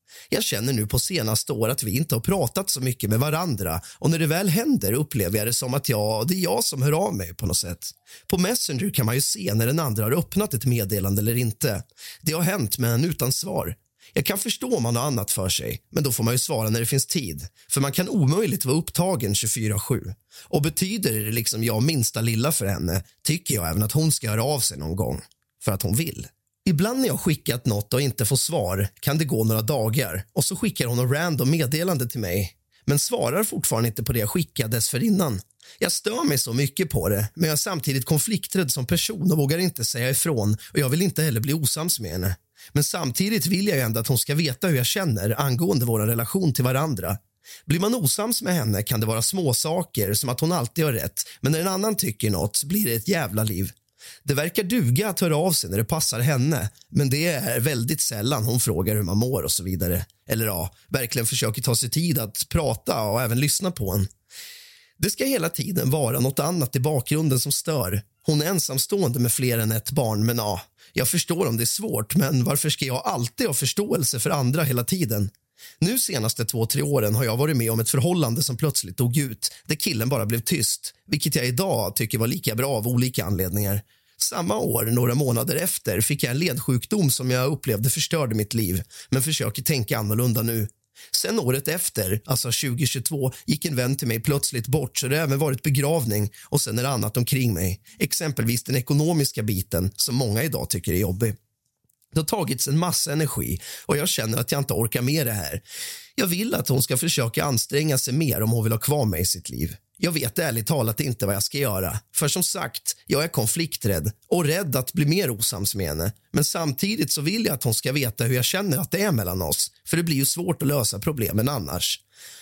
Jag känner nu på senaste år att vi inte har pratat så mycket med varandra och när det väl händer upplever jag det som att jag, det är jag som hör av mig på något sätt. På Messenger kan man ju se när den andra har öppnat ett meddelande eller inte. Det har hänt men utan svar. Jag kan förstå om man har annat för sig, men då får man ju svara när det finns tid. För man kan omöjligt vara upptagen tjugofyra sju. Och betyder det liksom jag minsta lilla för henne tycker jag även att hon ska höra av sig någon gång. För att hon vill. Ibland när jag skickat något och inte får svar kan det gå några dagar och så skickar hon en random meddelande till mig. Men svarar fortfarande inte på det jag skickade dessförinnan. Jag stör mig så mycket på det, men jag är samtidigt konflikträdd som person och vågar inte säga ifrån och jag vill inte heller bli osams med henne. Men samtidigt vill jag ju ändå att hon ska veta hur jag känner angående vår relation till varandra. Blir man osams med henne kan det vara små saker som att hon alltid har rätt, men när en annan tycker något blir det ett jävla liv. Det verkar duga att höra av sig när det passar henne, men det är väldigt sällan hon frågar hur man mår och så vidare. Eller ja, verkligen försöker ta sig tid att prata och även lyssna på en. Det ska hela tiden vara något annat i bakgrunden som stör. Hon är ensamstående med fler än ett barn, men ja, jag förstår om det är svårt, men varför ska jag alltid ha förståelse för andra hela tiden? Nu senaste två, tre åren har jag varit med om ett förhållande som plötsligt dog ut, där killen bara blev tyst, vilket jag idag tycker var lika bra av olika anledningar. Samma år, några månader efter, fick jag en ledsjukdom som jag upplevde förstörde mitt liv, men försöker tänka annorlunda nu. Sen året efter, alltså tjugo tjugotvå, gick en vän till mig plötsligt bort så det har även varit begravning och sen är det annat omkring mig. Exempelvis den ekonomiska biten som många idag tycker är jobbig. Det har tagits en massa energi och jag känner att jag inte orkar med det här. Jag vill att hon ska försöka anstränga sig mer om hon vill ha kvar mig i sitt liv. Jag vet ärligt talat inte vad jag ska göra. För som sagt, jag är konflikträdd och rädd att bli mer osams med henne. Men samtidigt så vill jag att hon ska veta hur jag känner att det är mellan oss. För det blir ju svårt att lösa problemen annars.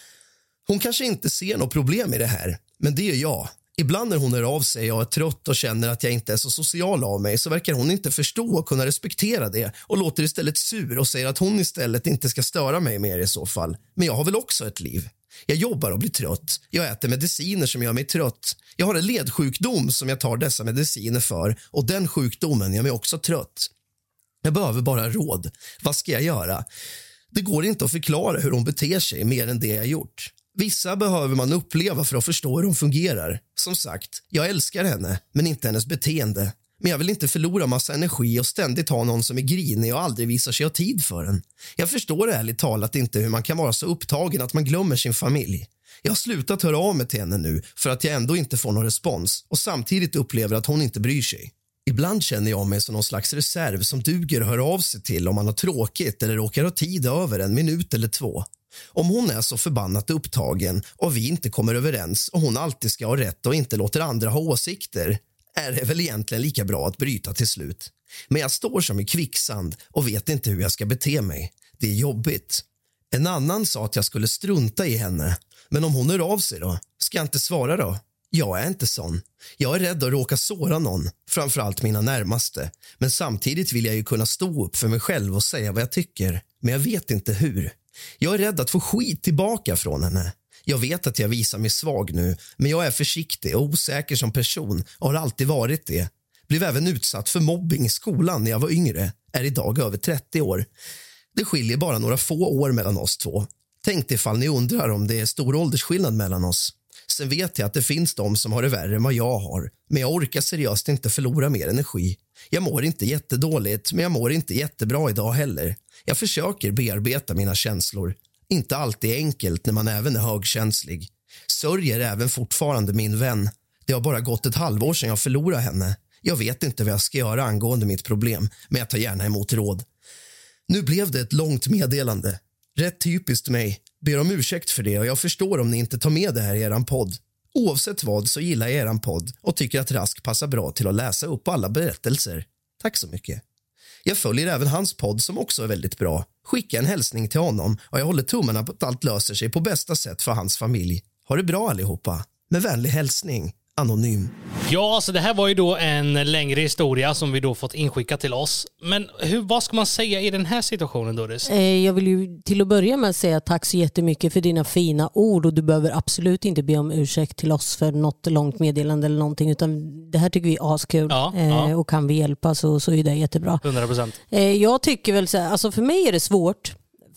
Hon kanske inte ser något problem i det här, men det gör jag. Ibland när hon hör av sig och är trött och känner att jag inte är så social av mig så verkar hon inte förstå och kunna respektera det och låter istället sur och säger att hon istället inte ska störa mig mer i så fall. Men jag har väl också ett liv. Jag jobbar och blir trött. Jag äter mediciner som gör mig trött. Jag har en ledsjukdom som jag tar dessa mediciner för och den sjukdomen gör mig också trött. Jag behöver bara råd. Vad ska jag göra? Det går inte att förklara hur hon beter sig mer än det jag gjort. Vissa behöver man uppleva för att förstå hur hon fungerar. Som sagt, jag älskar henne, men inte hennes beteende. Men jag vill inte förlora massa energi och ständigt ha någon som är grinig och aldrig visar sig ha tid för en. Jag förstår ärligt talat inte hur man kan vara så upptagen att man glömmer sin familj. Jag har slutat höra av mig till henne nu för att jag ändå inte får någon respons och samtidigt upplever att hon inte bryr sig. Ibland känner jag mig som någon slags reserv som duger att höra av sig till om man har tråkigt eller råkar ha tid över en minut eller två. Om hon är så förbannat upptagen och vi inte kommer överens och hon alltid ska ha rätt och inte låter andra ha åsikter är det väl egentligen lika bra att bryta till slut. Men jag står som i kvicksand och vet inte hur jag ska bete mig. Det är jobbigt. En annan sa att jag skulle strunta i henne. Men om hon hör av sig då? Ska jag inte svara då? Jag är inte sån. Jag är rädd att råka såra någon, framförallt mina närmaste. Men samtidigt vill jag ju kunna stå upp för mig själv och säga vad jag tycker. Men jag vet inte hur. Jag är rädd att få skit tillbaka från henne. Jag vet att jag visar mig svag nu, men jag är försiktig och osäker som person och har alltid varit det. Blev även utsatt för mobbing i skolan när jag var yngre, är idag över trettio år. Det skiljer bara några få år mellan oss två. Tänk ifall ni undrar om det är stor åldersskillnad mellan oss. Sen vet jag att det finns de som har det värre än vad jag har, men jag orkar seriöst inte förlora mer energi. Jag mår inte jättedåligt, men jag mår inte jättebra idag heller. Jag försöker bearbeta mina känslor. Inte alltid enkelt när man även är högkänslig. Sörjer även fortfarande min vän. Det har bara gått ett halvår sedan jag förlorade henne. Jag vet inte vad jag ska göra angående mitt problem, men jag tar gärna emot råd. Nu blev det ett långt meddelande. Rätt typiskt mig. Ber om ursäkt för det och jag förstår om ni inte tar med det här i eran podd. Oavsett vad så gillar jag eran podd och tycker att Rask passar bra till att läsa upp alla berättelser. Tack så mycket. Jag följer även hans podd som också är väldigt bra. Skicka en hälsning till honom och jag håller tummarna på att allt löser sig på bästa sätt för hans familj. Ha det bra allihopa. Med vänlig hälsning, Anonym.
Ja, så det här var ju då en längre historia som vi då fått inskicka till oss. Men hur, vad ska man säga i den här situationen, Doris?
Jag vill ju till att börja med säga tack så jättemycket för dina fina ord och du behöver absolut inte be om ursäkt till oss för något långt meddelande eller någonting, utan det här tycker vi är askul
ja, ja.
och kan vi hjälpa så, så är det jättebra.
hundra procent.
Jag tycker väl så här, alltså för mig är det svårt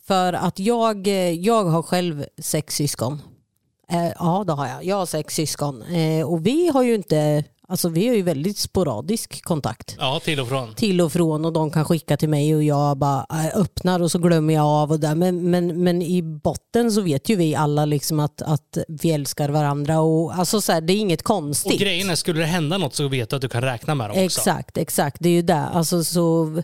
För att jag, jag har själv sex syskon. Eh, ja, det har jag. Jag har sex syskon. Eh, och vi har ju inte... Alltså vi har ju väldigt sporadisk kontakt.
Ja, till och från.
Till och från, och de kan skicka till mig och jag bara öppnar och så glömmer jag av och där. Men, men, men i botten så vet ju vi alla liksom att, att vi älskar varandra. Och, alltså så här, det är inget konstigt.
Och grejen är, skulle det hända något så vet du att du kan räkna med dem också.
Exakt, exakt. Det är ju det. Alltså så...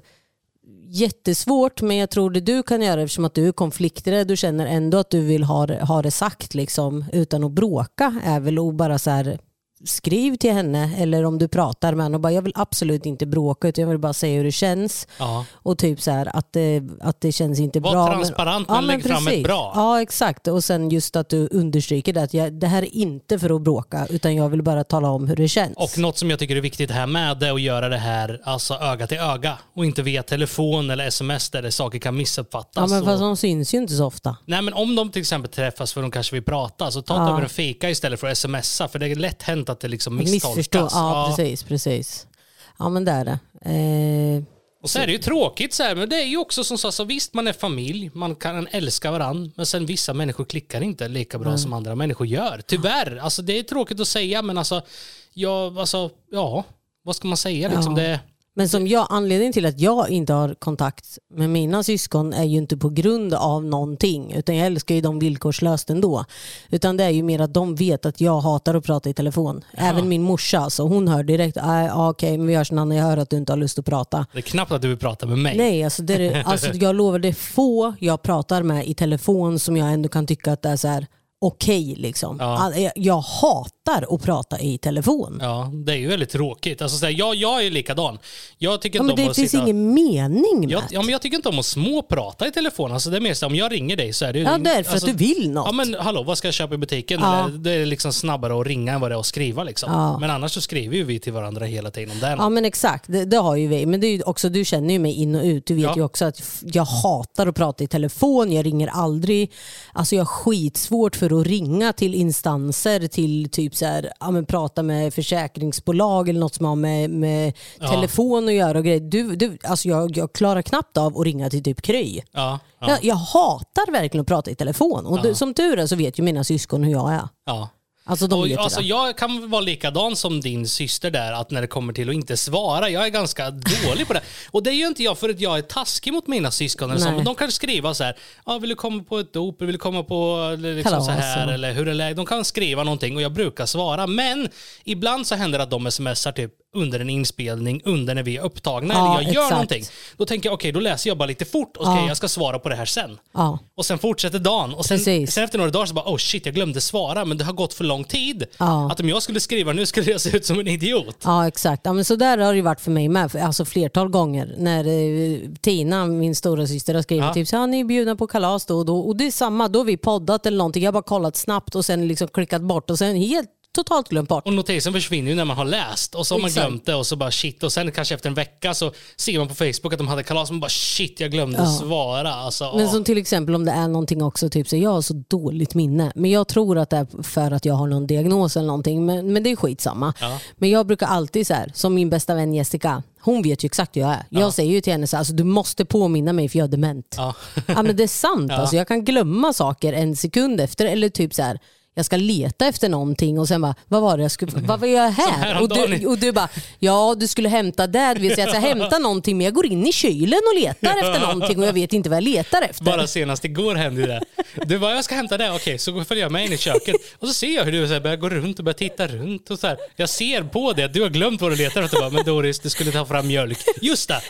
Jättesvårt, men jag tror det du kan göra, eftersom att du är konflikträdd, du känner ändå att du vill ha, ha det sagt liksom, utan att bråka, är väl att bara så här, skriv till henne, eller om du pratar med henne och bara, jag vill absolut inte bråka utan jag vill bara säga hur det känns.
Ja.
Och typ så här, att det, att det känns inte
Var
bra.
Var transparent men, men lägg fram ett bra.
Ja, exakt. Och sen just att du understryker det, att jag, det här är inte för att bråka utan jag vill bara tala om hur det känns.
Och något som jag tycker är viktigt här med det, att göra det här alltså öga till öga och inte via telefon eller sms där saker kan missuppfattas.
Ja, men fast
och...
de syns ju inte så ofta.
Nej, men om de till exempel träffas för de kanske vill prata, så ta
ja.
över en fika istället för att smsa, för det är lätt hänt att det liksom misstolkas.
Ja, ja, precis, precis. Ja, men det är det. Eh,
och så är det ju tråkigt så här, men det är ju också som så, så visst, man är familj, man kan älska varandra, men sen vissa människor klickar inte lika bra mm. som andra människor gör. Tyvärr, alltså det är tråkigt att säga, men alltså, ja, alltså, ja vad ska man säga liksom,
ja.
det...
Men som jag, anledningen till att jag inte har kontakt med mina syskon är ju inte på grund av någonting, utan jag älskar ju dem villkorslöst ändå. Utan det är ju mer att de vet att jag hatar att prata i telefon. Ja. Även min morsa, så hon hör direkt, ah, okej, okay, men vi hörs när jag hör att du inte har lust att prata.
Det är knappt att du vill prata med mig.
Nej, alltså, det är, alltså jag lovar, det är få jag pratar med i telefon som jag ändå kan tycka att det är så här okej okay, liksom. Ja. Jag, jag hatar att prata i telefon.
Ja, det är ju väldigt tråkigt. Alltså, så här, jag, jag är likadan. Jag tycker
ja,
inte
men
om
det
att
finns
sitta...
ingen mening med.
Jag, ja, men jag tycker inte om att småprata i telefon. Alltså, det är mer så om jag ringer dig så är det ju...
Ja, det är för
alltså,
att du vill något.
Ja, men hallå, vad ska jag köpa i butiken?
Ja.
Eller, det är liksom snabbare att ringa än vad det är att skriva liksom. Ja. Men annars så skriver ju vi till varandra hela tiden om det.
Ja, men exakt. Det, det har ju vi. Men det är ju också, du känner ju mig in och ut. Du vet ja. ju också att jag hatar att prata i telefon. Jag ringer aldrig. Alltså jag har skitsvårt för att ringa till instanser, till typ så här, ja, men prata med försäkringsbolag eller något som har med, med ja. telefon att göra och grejer. Du, du, alltså jag, jag klarar knappt av att ringa till typ Kry.
Ja, ja.
Jag, jag hatar verkligen att prata i telefon. Och ja. du, som tur är så vet ju mina syskon hur jag är.
Ja.
Alltså, de
och, alltså jag kan vara likadan som din syster där, att när det kommer till att inte svara, jag är ganska dålig på det. Och det är ju inte jag för att jag är taskig mot mina syskon eller så, men de kan skriva så här, ah, vill du komma på ett dop, vill du komma på liksom så här, eller hur är det? De kan skriva någonting och jag brukar svara, men ibland så händer det att de smsar typ under en inspelning, under när vi är upptagna, ja, eller jag gör exakt. någonting. Då tänker jag, okej, okay, då läser jag bara lite fort och okay, ja. jag ska svara på det här sen. Ja. Och sen fortsätter dagen. Och sen, sen efter några dagar så bara, oh shit, jag glömde svara, men det har gått för lång tid. Ja. Att om jag skulle skriva nu skulle jag se ut som en idiot.
Ja, exakt. Ja, men så där har det ju varit för mig med, alltså flertal gånger. När eh, Tina, min stora syster, har skrivit ja. typ så här, ni är bjudna på kalas då och då. Och det är samma, då har vi poddat eller någonting. Jag har bara kollat snabbt och sen liksom klickat bort och sen helt totalt glömt bort.
Och notisen försvinner ju när man har läst. Och så har man
exakt.
glömt det och så bara shit. Och sen kanske efter en vecka så ser man på Facebook att de hade kalas och man bara shit, jag glömde ja. svara. Alltså,
men som till exempel om det är någonting också, typ så jag har så dåligt minne. Men jag tror att det är för att jag har någon diagnos eller någonting. Men, men det är skitsamma. Ja. Men jag brukar alltid så här, som min bästa vän Jessica, hon vet ju exakt hur jag är. Jag ja. säger ju till henne så här, alltså, du måste påminna mig för jag är dement. Ja, ja men det är sant. Ja. Alltså, jag kan glömma saker en sekund efter. Eller typ så här, jag ska leta efter någonting och sen bara, vad var det jag skulle, vad var jag här? här och, du, och du bara, ja du skulle hämta det, vill säga att jag hämtar någonting, men jag går in i kylen och letar efter någonting och jag vet inte vad jag letar efter.
Bara senast igår hände det. Du bara, jag ska hämta det, okej, så följer jag med in i köket och så ser jag hur du så här, börjar gå runt och börjar titta runt och så här. Jag ser på det att du har glömt vad du letar efter, bara, men Doris, du skulle ta fram mjölk. Just det.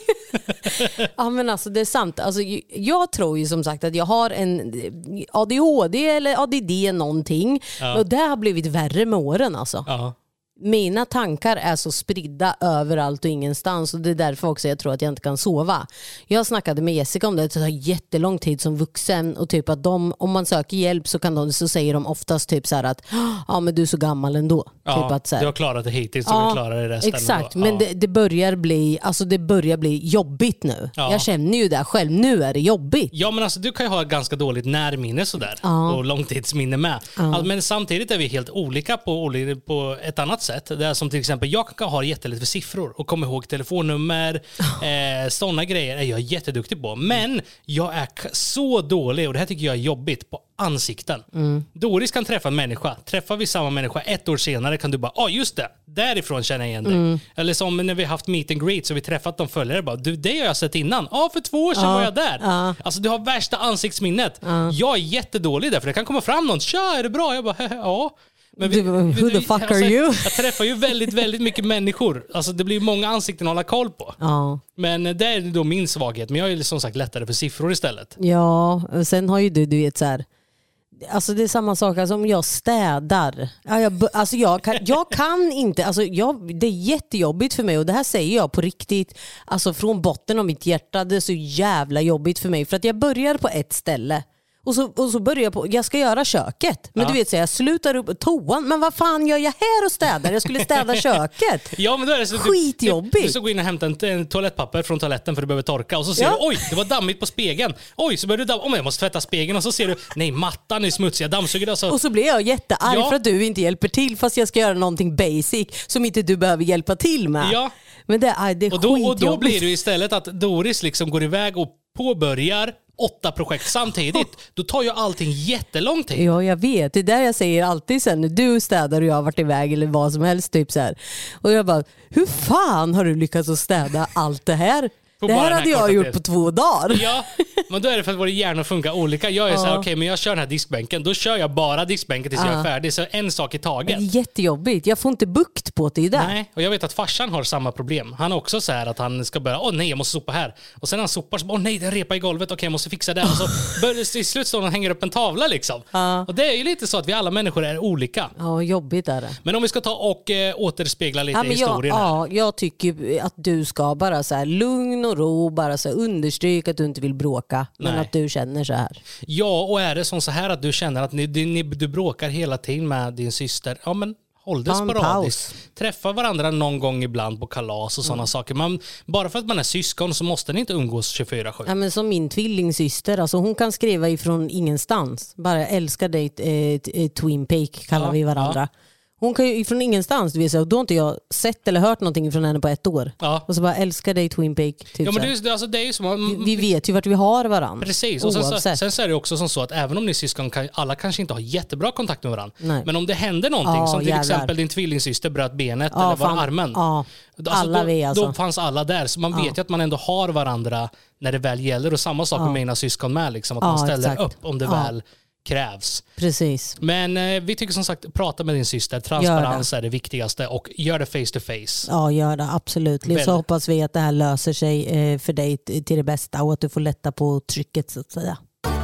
Ja men alltså det är sant. Alltså, jag tror ju som sagt att jag har en A D H D eller A D D någonting. Ja. Och det har blivit värre med åren alltså. Ja. Mina tankar är så spridda överallt och ingenstans och det är därför också jag tror att jag inte kan sova. Jag snackade med Jessica om det, det tar jättelång tid som vuxen och typ att de, om man söker hjälp så kan de, så säger de oftast typ så här att ja men du är så gammal ändå.
Ja,
typ att, så här,
du har klarat det hittills så ja, du klarar det resten.
Exakt, men ja. det, det börjar bli alltså det börjar bli jobbigt nu. Ja. Jag känner ju det själv, nu är det jobbigt.
Ja men alltså du kan ju ha ett ganska dåligt närminne sådär ja. och långtidsminne med. Ja. Alltså, men samtidigt är vi helt olika på, på ett annat sätt. sätt. Det är som till exempel, jag kan ha jättelätt för siffror och komma ihåg telefonnummer, eh, sådana grejer är jag jätteduktig på. Men jag är så dålig, och det här tycker jag är jobbigt, på ansikten. Mm. Doris kan träffa en människa. Träffar vi samma människa ett år senare kan du bara, ja ah, just det, därifrån känner jag igen dig. Mm. Eller som när vi har haft meet and greet så vi träffat de följare, bara, du, det har jag sett innan. Ja, ah, för två år sedan ja. var jag där. Ja. Alltså du har värsta ansiktsminnet. Ja. Jag är jättedålig där, för det kan komma fram någon, tja, är det bra? Jag bara, ja. Men vi,
Who the fuck
alltså,
are you?
Jag träffar ju väldigt, väldigt mycket människor. Alltså det blir många ansikten att hålla koll på. Ja. Men det är då min svaghet. Men jag är som sagt lättare för siffror istället.
Ja, och sen har ju du, du vet så här. Alltså det är samma sak, alltså om jag städar. Ja, jag, alltså jag, kan, jag kan inte, alltså jag, det är jättejobbigt för mig, och det här säger jag på riktigt, alltså från botten av mitt hjärta, det är så jävla jobbigt för mig, för att jag börjar på ett ställe. Och så, och så börjar jag på, jag ska göra köket. Men ja. du vet så jag slutar upp toan. Men vad fan gör jag här och städar? Jag skulle städa köket.
Ja, men då är det så
skitjobbigt.
Du, du ska gå in och hämta en, en toalettpapper från toaletten för du behöver torka. Och så ser ja. du, oj, det var dammigt på spegeln. Oj, så börjar du damma. Oh, jag måste tvätta spegeln. Och så ser du, nej, mattan är smutsig. Jag dammsuger. Alltså.
Och så blir jag jättearg ja. för att du inte hjälper till. Fast jag ska göra någonting basic som inte du behöver hjälpa till med.
Ja.
Men det är, det är
och, då, och då blir det istället att Doris liksom går iväg och påbörjar åtta projekt samtidigt. Då tar ju allting jättelång tid.
Ja, jag vet. Det är där jag säger alltid sen när du städar och jag har varit iväg eller vad som helst typ så här. Och jag bara, hur fan har du lyckats att städa allt det här? Det här hade jag gjort på två dagar.
Ja, men då är det för att våra hjärnor funkar olika. Jag är ja. så här, okej, okay, men jag kör den här diskbänken. Då kör jag bara diskbänken tills ja. jag är färdig. Så en sak i taget.
Det är jättejobbigt. Jag får inte bukt på det där.
Nej, och jag vet att farsan har samma problem. Han är också så här att han ska börja, åh nej, jag måste sopa här. Och sen han sopar så, åh nej, det är repa i golvet. Okej, okay, jag måste fixa det. Och så börjar till slut står han och hänger upp en tavla liksom. Ja. Och det är ju lite så att vi alla människor är olika.
Ja, jobbigt är det.
Men om vi ska ta och äh, återspegla lite
ja,
i historien
jag,
här.
Ja, jag tycker att du ska bara så här lugn och ro, bara så här understryk att du inte vill bråka, men Nej. att du känner så här.
Ja, och är det som så här att du känner att ni, ni, du bråkar hela tiden med din syster, ja men håll det sporadiskt. Träffa varandra någon gång ibland på kalas och sådana mm. saker. Man, bara för att man är syskon så måste ni inte umgås tjugofyra sju.
Ja, men som min tvillingsyster, alltså hon kan skriva ifrån ingenstans. Bara älskar dig, eh, Twin Peak kallar ja, vi varandra. Ja. Hon kan ju ifrån ingenstans, du vet, och då har inte jag sett eller hört någonting från henne på ett år. Ja. Och så bara älskar dig Twin Peak. Typ
ja, men det, alltså, det är ju som man,
vi, vi vet ju vart vi har varandra.
Precis, och sen så, sen så är det också som så att även om ni syskon kan, alla kanske inte har jättebra kontakt med varandra. Nej. Men om det händer någonting, ja, som till jävlar. exempel din tvillingsyster bröt benet ja, eller var fan. armen. Ja. Alltså, alla då, vi alltså. Då fanns alla där, så man ja. vet ju att man ändå har varandra när det väl gäller. Och samma sak ja. med mina syskon med, liksom, att ja, man ställer exakt. upp om det ja. väl krävs.
Precis.
Men eh, vi tycker som sagt, prata med din syster. Transparens det. är det viktigaste, och gör det face to face.
Ja, gör det. Absolut. Väl. Så hoppas vi att det här löser sig eh, för dig till det bästa, och att du får lätta på trycket så att säga.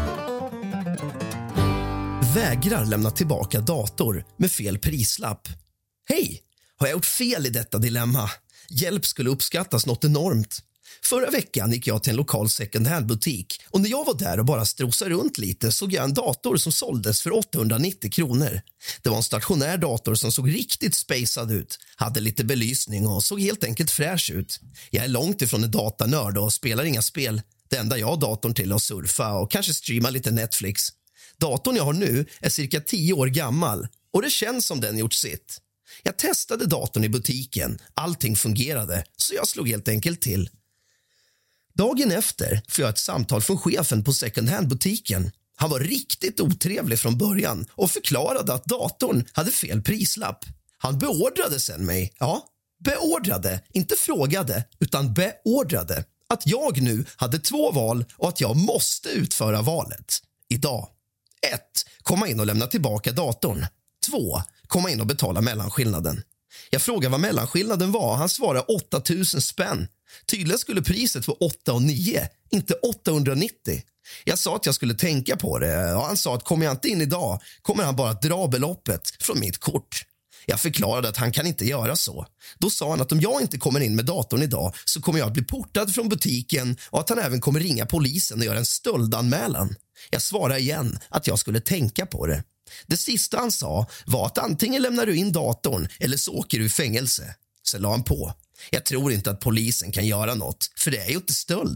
Vägrar lämna tillbaka dator med fel prislapp. Hej! Har jag gjort fel i detta dilemma? Hjälp skulle uppskattas något enormt. Förra veckan gick jag till en lokal second hand-butik, och när jag var där och bara strosade runt lite såg jag en dator som såldes för åttahundranittio kronor. Det var en stationär dator som såg riktigt spacad ut, hade lite belysning och såg helt enkelt fräsch ut. Jag är långt ifrån en datanörd och spelar inga spel. Det enda jag har datorn till är att surfa och kanske streama lite Netflix. Datorn jag har nu är cirka tio år gammal, och det känns som den gjort sitt. Jag testade datorn i butiken, allting fungerade, så jag slog helt enkelt till. Dagen efter får jag ett samtal från chefen på second hand-butiken. Han var riktigt otrevlig från början och förklarade att datorn hade fel prislapp. Han beordrade sen mig, ja, beordrade, inte frågade, utan beordrade, att jag nu hade två val och att jag måste utföra valet. Idag. ett. Komma in och lämna tillbaka datorn. två. Komma in och betala mellanskillnaden. Jag frågade vad mellanskillnaden var. Han svarade åtta tusen spänn. Tydligen skulle priset vara åtta och nio, inte åttahundranittio. Jag sa att jag skulle tänka på det, och han sa att kommer jag inte in idag kommer han bara dra beloppet från mitt kort. Jag förklarade att han kan inte göra så. Då sa han att om jag inte kommer in med datorn idag så kommer jag att bli portad från butiken, och att han även kommer ringa polisen och göra en stöldanmälan. Jag svarade igen att jag skulle tänka på det. Det sista han sa var att antingen lämnar du in datorn eller så åker du i fängelse. Sen la han på. Jag tror inte att polisen kan göra något, för det är ju inte stöld.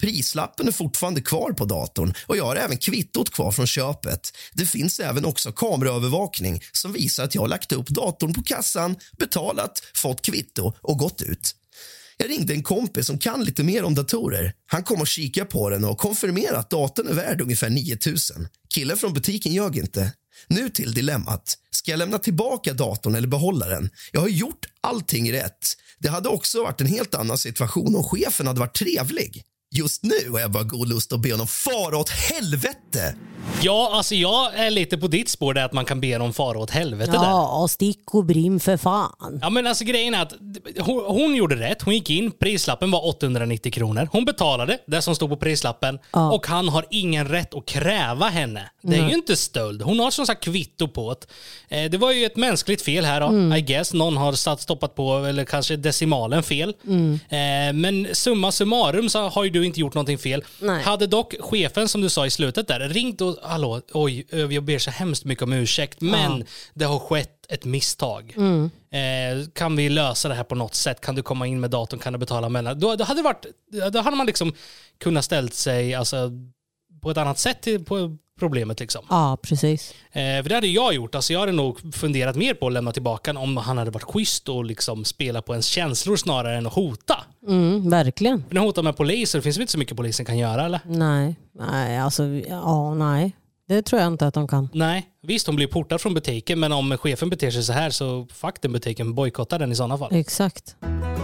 Prislappen är fortfarande kvar på datorn och jag har även kvittot kvar från köpet. Det finns även också kameraövervakning som visar att jag har lagt upp datorn på kassan, betalat, fått kvitto och gått ut. Jag ringde en kompis som kan lite mer om datorer. Han kom och kika på den och konfirmerade att datorn är värd ungefär nio tusen. Killen från butiken ljög inte. Nu till dilemmat. Ska jag lämna tillbaka datorn eller behålla den? Jag har gjort allting rätt. Det hade också varit en helt annan situation om chefen hade varit trevlig. Just nu har jag bara god lust att be honom fara åt helvete.
Ja, alltså jag är lite på ditt spår där att man kan be dem fara åt helvete där.
Ja, stick och brim för fan.
Ja, men alltså grejen är att hon, hon gjorde rätt. Hon gick in, prislappen var åttahundranittio kronor. Hon betalade det som stod på prislappen ja. Och han har ingen rätt att kräva henne. Det är mm. ju inte stöld. Hon har som sagt kvitto på det. Det var ju ett mänskligt fel här då, mm. I guess. Någon har satt, stoppat på, eller kanske decimalen fel. Mm. Men summa summarum så har ju du inte gjort någonting fel. Nej. Hade dock chefen, som du sa i slutet där, ringt och hallå, oj, jag ber så hemskt mycket om ursäkt, men ja. Det har skett ett misstag. Mm. Eh, kan vi lösa det här på något sätt? Kan du komma in med datorn? Kan du betala mellan? Då, då, hade, varit, då hade man liksom kunnat ställt sig alltså, på ett annat sätt till, på problemet. Liksom.
Ja, precis.
Eh, för det hade jag gjort. Alltså, jag hade nog funderat mer på att lämna tillbaka om han hade varit schysst och liksom spela på ens känslor snarare än att hota.
Mm, verkligen.
För när hotar med poliser, det finns väl inte så mycket polisen kan göra, eller?
Nej, nej, alltså, ja, nej. Det tror jag inte att de kan.
Nej, visst hon blir portad från butiken, men om chefen beter sig så här så fuck den butiken, bojkottar den i sådana fall.
Exakt.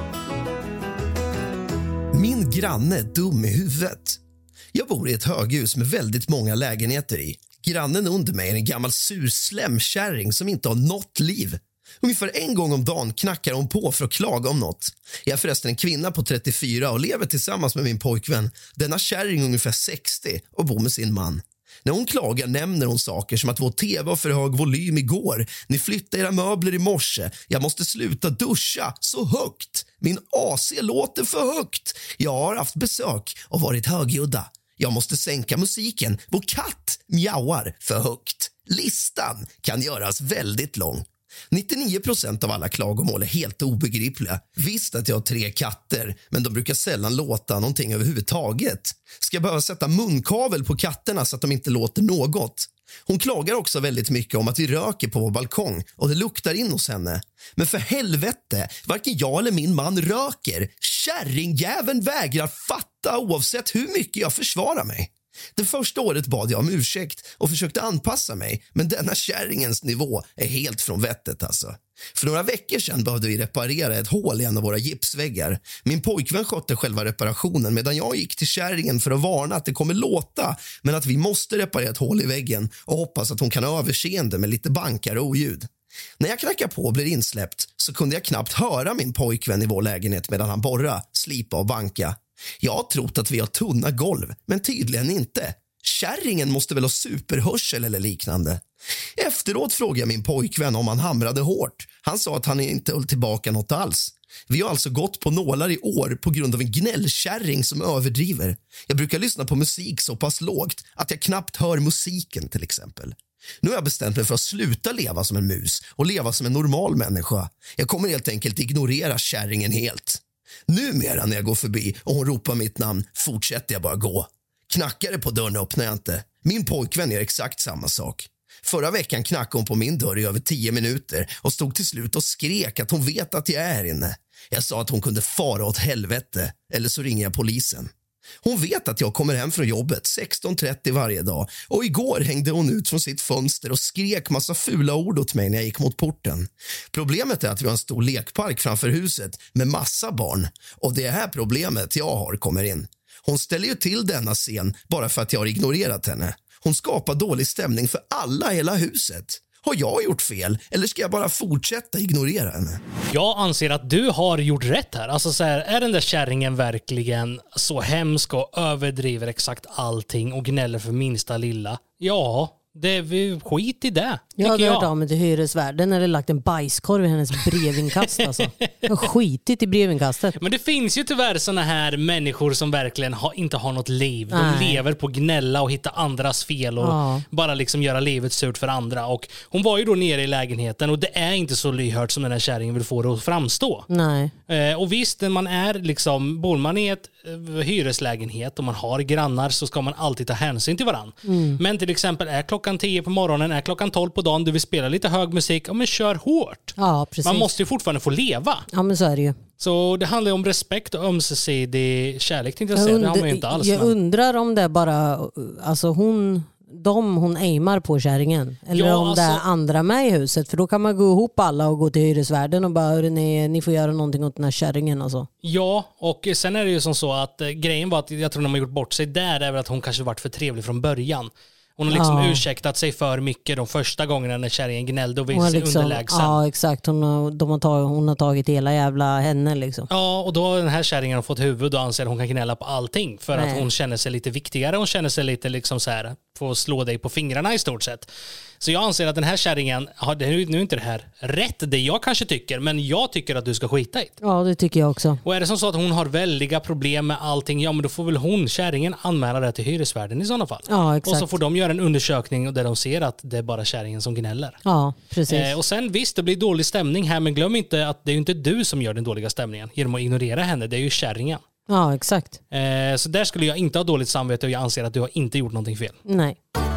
Min granne är dum i huvudet. Jag bor i ett höghus med väldigt många lägenheter i. Grannen under mig är en gammal sur slemkärring som inte har något liv. Ungefär en gång om dagen knackar hon på för att klaga om något. Jag är förresten en kvinna på trettiofyra och lever tillsammans med min pojkvän. Denna kärring är ungefär sextio och bor med sin man. När hon klagar nämner hon saker som att vår tv var för hög volym igår. Ni flyttade era möbler i morse. Jag måste sluta duscha så högt. Min A C låter för högt. Jag har haft besök och varit högljudda. Jag måste sänka musiken. Vår katt mjauar för högt. Listan kan göras väldigt lång. nittionio procent av alla klagomål är helt obegripliga. Visst att jag har tre katter, men de brukar sällan låta någonting överhuvudtaget. Ska jag behöva sätta munkavel på katterna så att de inte låter något? Hon klagar också väldigt mycket om att vi röker på vår balkong och det luktar in hos henne. Men för helvete, varken jag eller min man röker. Kärringjäveln vägrar fatta oavsett hur mycket jag försvarar mig. Det första året bad jag om ursäkt och försökte anpassa mig, men denna kärringens nivå är helt från vettet alltså. För några veckor sedan behövde vi reparera ett hål i en av våra gipsväggar. Min pojkvän skötte själva reparationen medan jag gick till kärringen för att varna att det kommer låta, men att vi måste reparera ett hål i väggen och hoppas att hon kan ha överseende med lite bankar och oljud. När jag knackar på och blir insläppt så kunde jag knappt höra min pojkvän i vår lägenhet medan han borra, slipa och banka. Jag har trott att vi har tunna golv, men tydligen inte. Kärringen måste väl ha superhörsel eller liknande. Efteråt frågade jag min pojkvän om han hamrade hårt. Han sa att han inte höll tillbaka något alls. Vi har alltså gått på nålar i år på grund av en gnällkärring som överdriver. Jag brukar lyssna på musik så pass lågt att jag knappt hör musiken till exempel. Nu har jag bestämt mig för att sluta leva som en mus och leva som en normal människa. Jag kommer helt enkelt ignorera kärringen helt. Numera när jag går förbi och hon ropar mitt namn fortsätter jag bara gå. Knackar det på dörren öppnar jag inte. Min pojkvän gör exakt samma sak. Förra veckan knackade hon på min dörr i över tio minuter och stod till slut och skrek att hon vet att jag är här inne. Jag sa att hon kunde fara åt helvete eller så ringer jag polisen. Hon vet att jag kommer hem från jobbet sexton trettio varje dag och igår hängde hon ut från sitt fönster och skrek massa fula ord åt mig när jag gick mot porten. Problemet är att vi har en stor lekpark framför huset med massa barn och det är här problemet jag har kommer in. Hon ställer ju till denna scen bara för att jag har ignorerat henne. Hon skapar dålig stämning för alla i hela huset. Har jag gjort fel eller ska jag bara fortsätta ignorera henne?
Jag anser att du har gjort rätt här. Alltså så här, är den där kärringen verkligen så hemsk och överdriver exakt allting och gnäller för minsta lilla? Ja, det är skit i det.
Jag hade
jag.
hört av mig till hyresvärden när det lagt en bajskorv i hennes brevinkast. Alltså. Jag har skitit i brevinkastet.
Men det finns ju tyvärr såna här människor som verkligen ha, inte har något liv.
Nej.
De lever på gnälla och hitta andras fel och
Ja.
bara liksom göra livet surt för andra. Och hon var ju då nere i lägenheten och det är inte så lyhört som den här kärringen vill få det att framstå.
Nej.
Eh, och visst, när man är liksom, bor man i ett eh, hyreslägenhet och man har grannar så ska man alltid ta hänsyn till varandra.
Mm.
Men till exempel är klockan tio på morgonen, är klockan tolv på dagen, du vill spela lite hög musik, ja men kör hårt.
Ja, precis.
Man måste ju fortfarande få leva.
Ja, men så är det ju.
Så det handlar ju om respekt och ömsesidig kärlek, tänkte jag
Jag,
säga. Det har
und-
man ju inte alls.
jag
men-
undrar om det är bara alltså hon, de hon aimar på kärringen. Eller
Ja,
om det är
alltså-
andra med i huset. För då kan man gå ihop alla och gå till hyresvärden och bara ni, ni får göra någonting åt den här kärringen. Alltså.
Ja, och sen är det ju som så att eh, grejen var att jag tror de har gjort bort sig där är väl att hon kanske varit för trevlig från början. Hon har liksom
Ja.
ursäktat sig för mycket de första gångerna när kärringen gnällde och
Hon
visade
har
sig
liksom,
underlägsen.
ja, exakt. Hon har, de har tagit, hon har tagit hela jävla henne. Liksom.
Ja, och då har den här kärringen fått huvud och anser att hon kan gnälla på allting för
Nej.
att hon känner sig lite viktigare. Hon känner sig lite liksom så här, få slå dig på fingrarna i stort sett. Så jag anser att den här kärringen, har, det är nu inte det här rätt, det jag kanske tycker, men jag tycker att du ska skita i det.
Ja, det tycker jag också.
Och är det som så att hon har väldiga problem med allting, ja men då får väl hon, kärringen, anmäla det till hyresvärden i sådana fall.
Ja, exakt.
Och så får de göra en undersökning där de ser att det är bara kärringen som gnäller.
Ja, precis.
Eh, och sen visst, det blir dålig stämning här, men glöm inte att det är ju inte du som gör den dåliga stämningen genom att ignorera henne, det är ju kärringen.
Ja, exakt.
Eh, så där skulle jag inte ha dåligt samvete och jag anser att du har inte gjort någonting fel.
Nej.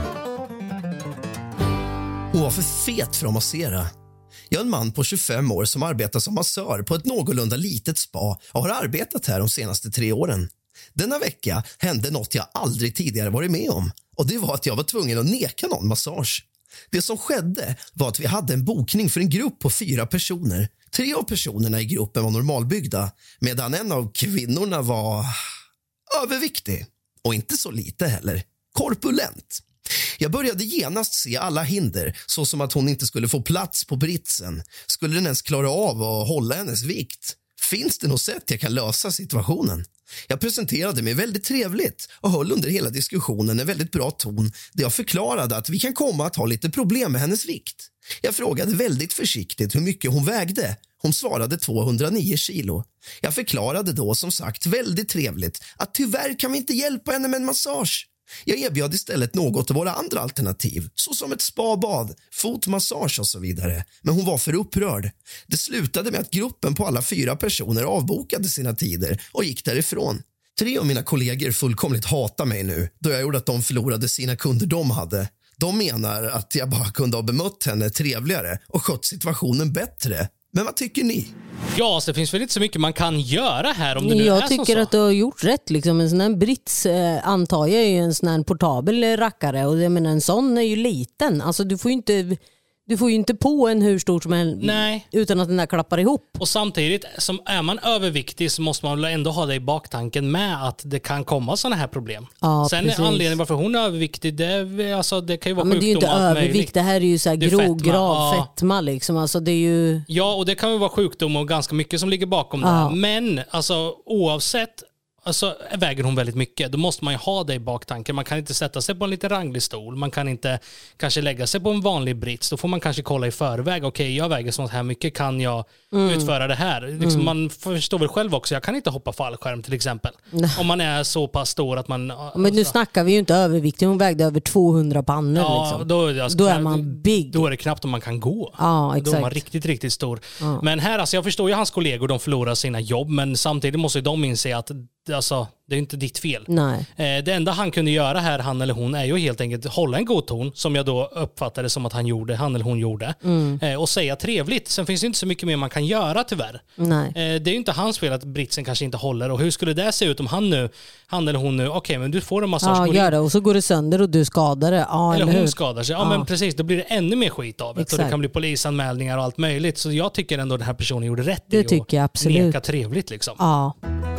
Hon var för fet för att massera. Jag är en man på tjugofem år som arbetar som massör på ett någorlunda litet spa och har arbetat här de senaste tre åren. Denna vecka hände något jag aldrig tidigare varit med om och det var att jag var tvungen att neka någon massage. Det som skedde var att vi hade en bokning för en grupp på fyra personer. Tre av personerna i gruppen var normalbyggda medan en av kvinnorna var överviktig och inte så lite heller. Korpulent. Jag började genast se alla hinder, så som att hon inte skulle få plats på britsen. Skulle den ens klara av att hålla hennes vikt? Finns det något sätt jag kan lösa situationen? Jag presenterade mig väldigt trevligt och höll under hela diskussionen en väldigt bra ton där jag förklarade att vi kan komma att ha lite problem med hennes vikt. Jag frågade väldigt försiktigt hur mycket hon vägde. Hon svarade tvåhundranio kilo. Jag förklarade då som sagt väldigt trevligt att tyvärr kan vi inte hjälpa henne med en massage. Jag erbjöd istället något av våra andra alternativ, såsom ett spabad, fotmassage och så vidare. Men hon var för upprörd. Det slutade med att gruppen på alla fyra personer avbokade sina tider och gick därifrån. Tre av mina kollegor fullkomligt hatar mig nu, då jag gjorde att de förlorade sina kunder de hade. De menar att jag bara kunde ha bemött henne trevligare och skött situationen bättre. Men vad tycker ni?
Ja, så det finns väl inte så mycket man kan göra här om det nu är
Jag
som
tycker
så.
att du har gjort rätt. Liksom. En sån här brits eh, antar jag är ju en sån här portabel rackare och jag menar, en sån är ju liten. Alltså du får ju inte, du får ju inte på en hur stor som helst
Nej.
utan att den där klappar ihop.
Och samtidigt, som är man överviktig så måste man väl ändå ha det i baktanken med att det kan komma sådana här problem.
Ja,
Sen
precis.
är anledningen varför hon är överviktig, det, är- alltså, det kan ju vara
Ja, men det är ju
sjukdom
inte
och allt
övervikt,
möjligt.
det här är ju så här
Det är
grov,
fetma,
grav
ja.
fetma. Liksom. Alltså, det är ju...
Ja, och det kan ju vara sjukdom och ganska mycket som ligger bakom
Ja.
det. Men alltså, oavsett, alltså, väger hon väldigt mycket, då måste man ju ha det i baktanken. Man kan inte sätta sig på en lite ranglig stol. Man kan inte kanske lägga sig på en vanlig brits. Då får man kanske kolla i förväg. Okej, okay, jag väger sånt här mycket. Kan jag
Mm.
utföra det här? Liksom,
Mm.
Man förstår väl själv också. Jag kan inte hoppa fallskärm till exempel. Om man är så pass stor att man...
Men nu snackar vi ju inte övervikt. Hon vägde över tvåhundra pannor.
Ja,
liksom.
då, är det alltså,
Då är man big.
Då är det knappt om man kan gå.
Ja,
Då är man
exakt.
riktigt, riktigt stor.
Ja.
Men här, alltså, jag förstår ju hans kollegor, de förlorar sina jobb, men samtidigt måste ju de inse att alltså, det är inte ditt fel.
Nej.
Eh, det enda han kunde göra här, han eller hon, är ju helt enkelt hålla en god ton, som jag då uppfattade som att han gjorde, han eller hon gjorde,
Mm.
eh, och säga trevligt. Sen finns det inte så mycket mer man kan göra tyvärr.
Nej.
Eh, det är ju inte hans fel att britsen kanske inte håller. Och hur skulle det se ut om han nu, han eller hon nu, okej okay, men du får en massage.
Ja,
går
gör
in.
det. Och så går det sönder och du skadar det. Ja,
Eller
eller
hon
hur?
skadar sig. Ja,
Ja.
men precis, då blir det ännu mer skit av det. Och det
Exakt.
kan bli polisanmälningar och allt möjligt. Så jag tycker ändå den här personen gjorde rätt
Det
i
tycker jag
att
absolut.
neka trevligt liksom.
Ja.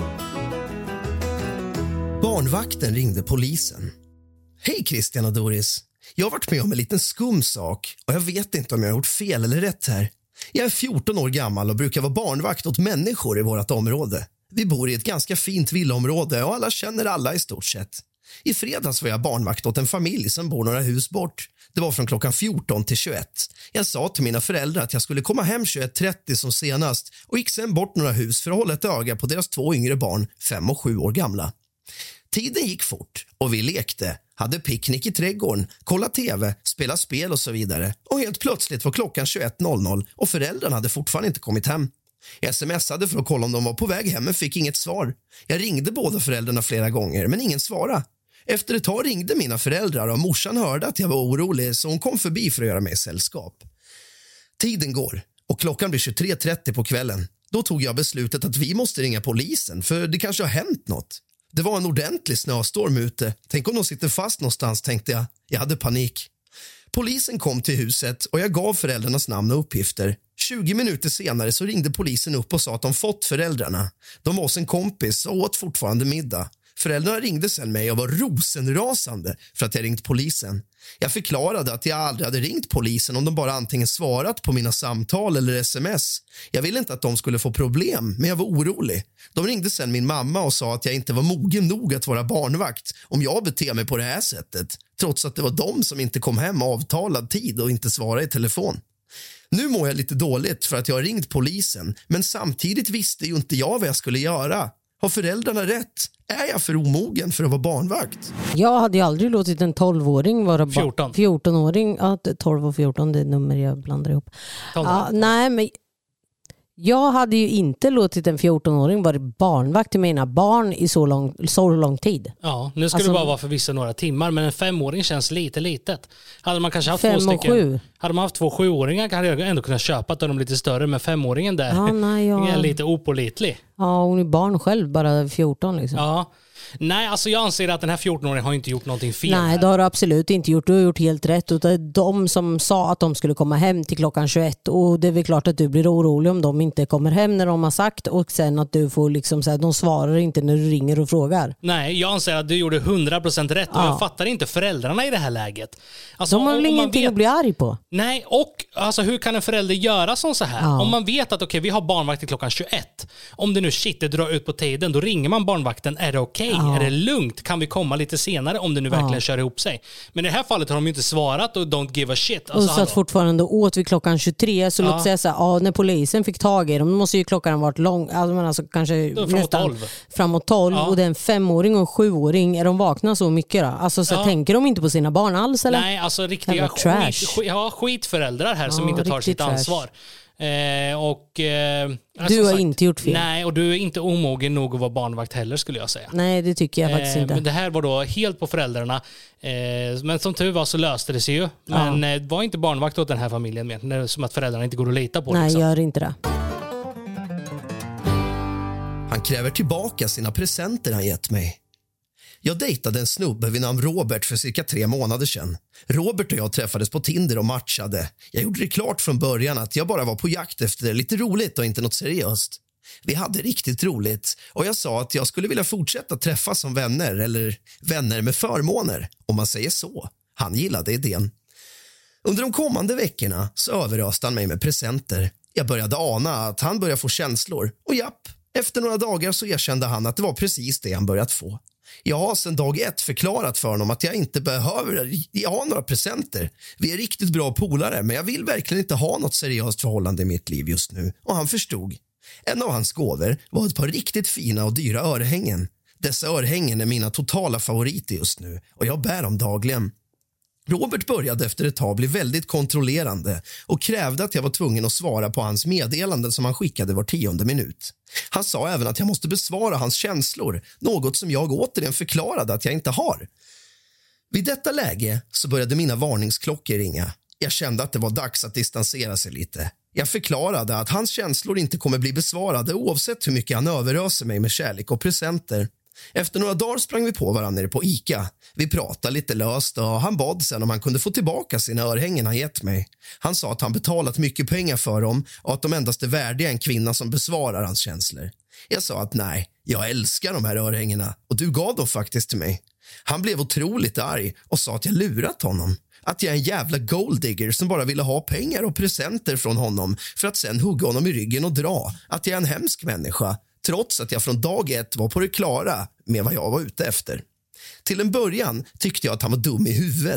Barnvakten ringde polisen. Hej Christian och Doris. Jag har varit med om en liten skum sak och jag vet inte om jag har gjort fel eller rätt här. Jag är fjorton år gammal och brukar vara barnvakt åt människor i vårt område. Vi bor i ett ganska fint villaområde och alla känner alla i stort sett. I fredags var jag barnvakt åt en familj som bor några hus bort. Det var från klockan fjorton till tjugoett. Jag sa till mina föräldrar att jag skulle komma hem tjugoett trettio som senast och gick sen bort några hus för att hålla ett öga på deras två yngre barn, fem och sju år gamla. Tiden gick fort och vi lekte, hade picknick i trädgården, kollade tv, spelade spel och så vidare. Och helt plötsligt var klockan tjugoett och föräldrarna hade fortfarande inte kommit hem. Jag smsade för att kolla om de var på väg hem men fick inget svar. Jag ringde båda föräldrarna flera gånger men ingen svarade. Efter ett tag ringde mina föräldrar och morsan hörde att jag var orolig så hon kom förbi för att göra mig sällskap. Tiden går och klockan blir tjugotre trettio på kvällen. Då tog jag beslutet att vi måste ringa polisen för det kanske har hänt något. Det var en ordentlig snöstorm ute. Tänk om de sitter fast någonstans, tänkte jag. Jag hade panik. Polisen kom till huset och jag gav föräldrarnas namn och uppgifter. tjugo minuter senare så ringde polisen upp och sa att de fått föräldrarna. De var hos en kompis och åt fortfarande middag. Föräldrarna ringde sen mig och var rosenrasande för att jag ringt polisen. Jag förklarade att jag aldrig hade ringt polisen om de bara antingen svarat på mina samtal eller sms. Jag ville inte att de skulle få problem, men jag var orolig. De ringde sen min mamma och sa att jag inte var mogen nog att vara barnvakt om jag beter mig på det här sättet, trots att det var de som inte kom hem avtalad tid och inte svarade i telefon. Nu mår jag lite dåligt för att jag har ringt polisen, men samtidigt visste ju inte jag vad jag skulle göra. Har föräldrarna rätt? Är jag för omogen för att vara barnvakt?
Jag hade ju aldrig låtit en tolvåring vara ba-
fjorton.
fjorton-åring. Ja, tolv och fjorton, det är nummer jag blandar ihop. Ja, nej, men jag hade ju inte låtit en fjorton-åring vara barnvakt till mina barn i så lång, så lång tid.
Ja, nu skulle
alltså,
det bara vara för vissa några timmar, men en femåring känns lite litet. Hade man kanske haft
fem
två
och
stycken,
sju.
Hade man haft två sjuåringar hade jag ändå kunnat köpa att de är lite större, men femåringen där
ja, nej, jag...
är lite opålitlig.
Ja, hon är barn själv, bara fjorton liksom.
Ja. Nej, alltså jag anser att den här fjorton-åringen har inte gjort någonting fel.
Nej, det har du absolut inte gjort. Du har gjort helt rätt. Det är de som sa att de skulle komma hem till klockan tjugoett och det är väl klart att du blir orolig om de inte kommer hem när de har sagt och sen att du får liksom säga att de svarar inte när du ringer och frågar.
Nej, jag anser att du gjorde hundra procent rätt och
ja.
jag fattar inte föräldrarna i det här läget. Alltså,
de har väl ingenting vet... att bli arg på?
Nej, och alltså, hur kan en förälder göra som så här? Ja. Om man vet att okej, okay, vi har barnvakt till klockan tjugoett. Om det nu shit, det drar ut på tiden, då ringer man barnvakten. Är det okej? Okay? Ja. Är det lugnt? Kan vi komma lite senare om det nu verkligen ja. kör ihop sig? Men i det här fallet har de ju inte svarat och don't give a shit. Alltså,
och så att fortfarande åt vi klockan tjugotre så ja. låt säga så här, ja, när polisen fick tag i dem, då måste ju klockan ha varit lång, alltså, men alltså kanske
framåt
nästan
tolv.
Framåt tolv ja. och det är en femåring och en sjuåring, är de vakna så mycket då? Alltså så ja. tänker de inte på sina barn alls eller?
Nej, alltså riktiga skit, skit, ja, skitföräldrar här ja, som inte tar sitt trash. ansvar. Eh, och, eh,
du har
sagt,
inte gjort fel.
Nej, och du är inte omogen nog att vara barnvakt heller skulle jag säga.
Nej, det tycker jag eh, faktiskt inte.
Men det här var då helt på föräldrarna. Eh, men som tur var så löste det sig ju. Men ja. eh, var inte barnvakt åt den här familjen med. Det är som att föräldrarna inte går att lita på.
Nej,
liksom.
gör inte det.
Han kräver tillbaka sina presenter han gett mig. Jag dejtade en snubbe vid namn Robert för cirka tre månader sedan. Robert och jag träffades på Tinder och matchade. Jag gjorde det klart från början att jag bara var på jakt efter lite roligt och inte något seriöst. Vi hade riktigt roligt och jag sa att jag skulle vilja fortsätta träffas som vänner eller vänner med förmåner, om man säger så. Han gillade idén. Under de kommande veckorna så överöste han mig med presenter. Jag började ana att han började få känslor och japp, efter några dagar så erkände han att det var precis det han börjat få. Jag har sedan dag ett förklarat för honom att jag inte behöver jag har några presenter. Vi är riktigt bra polare, men jag vill verkligen inte ha något seriöst förhållande i mitt liv just nu. Och han förstod. En av hans gåvor var ett par riktigt fina och dyra örhängen. Dessa örhängen är mina totala favoriter just nu och jag bär dem dagligen. Robert började efter ett tag bli väldigt kontrollerande och krävde att jag var tvungen att svara på hans meddelanden som han skickade var tionde minut. Han sa även att jag måste besvara hans känslor, något som jag återigen förklarade att jag inte har. Vid detta läge så började mina varningsklockor ringa. Jag kände att det var dags att distansera sig lite. Jag förklarade att hans känslor inte kommer bli besvarade oavsett hur mycket han överöser mig med kärlek och presenter. Efter några dagar sprang vi på varandra nere på Ica. Vi pratade lite löst och han bad sen om han kunde få tillbaka sina örhängen han gett mig. Han sa att han betalat mycket pengar för dem och att de endast är värdiga en kvinna som besvarar hans känslor. Jag sa att nej, jag älskar de här örhängena och du gav dem faktiskt till mig. Han blev otroligt arg och sa att jag lurat honom. Att jag är en jävla golddigger som bara ville ha pengar och presenter från honom för att sen hugga honom i ryggen och dra. Att jag är en hemsk människa. Trots att jag från dag ett var på det klara med vad jag var ute efter. Till en början tyckte jag att han var dum i huvudet.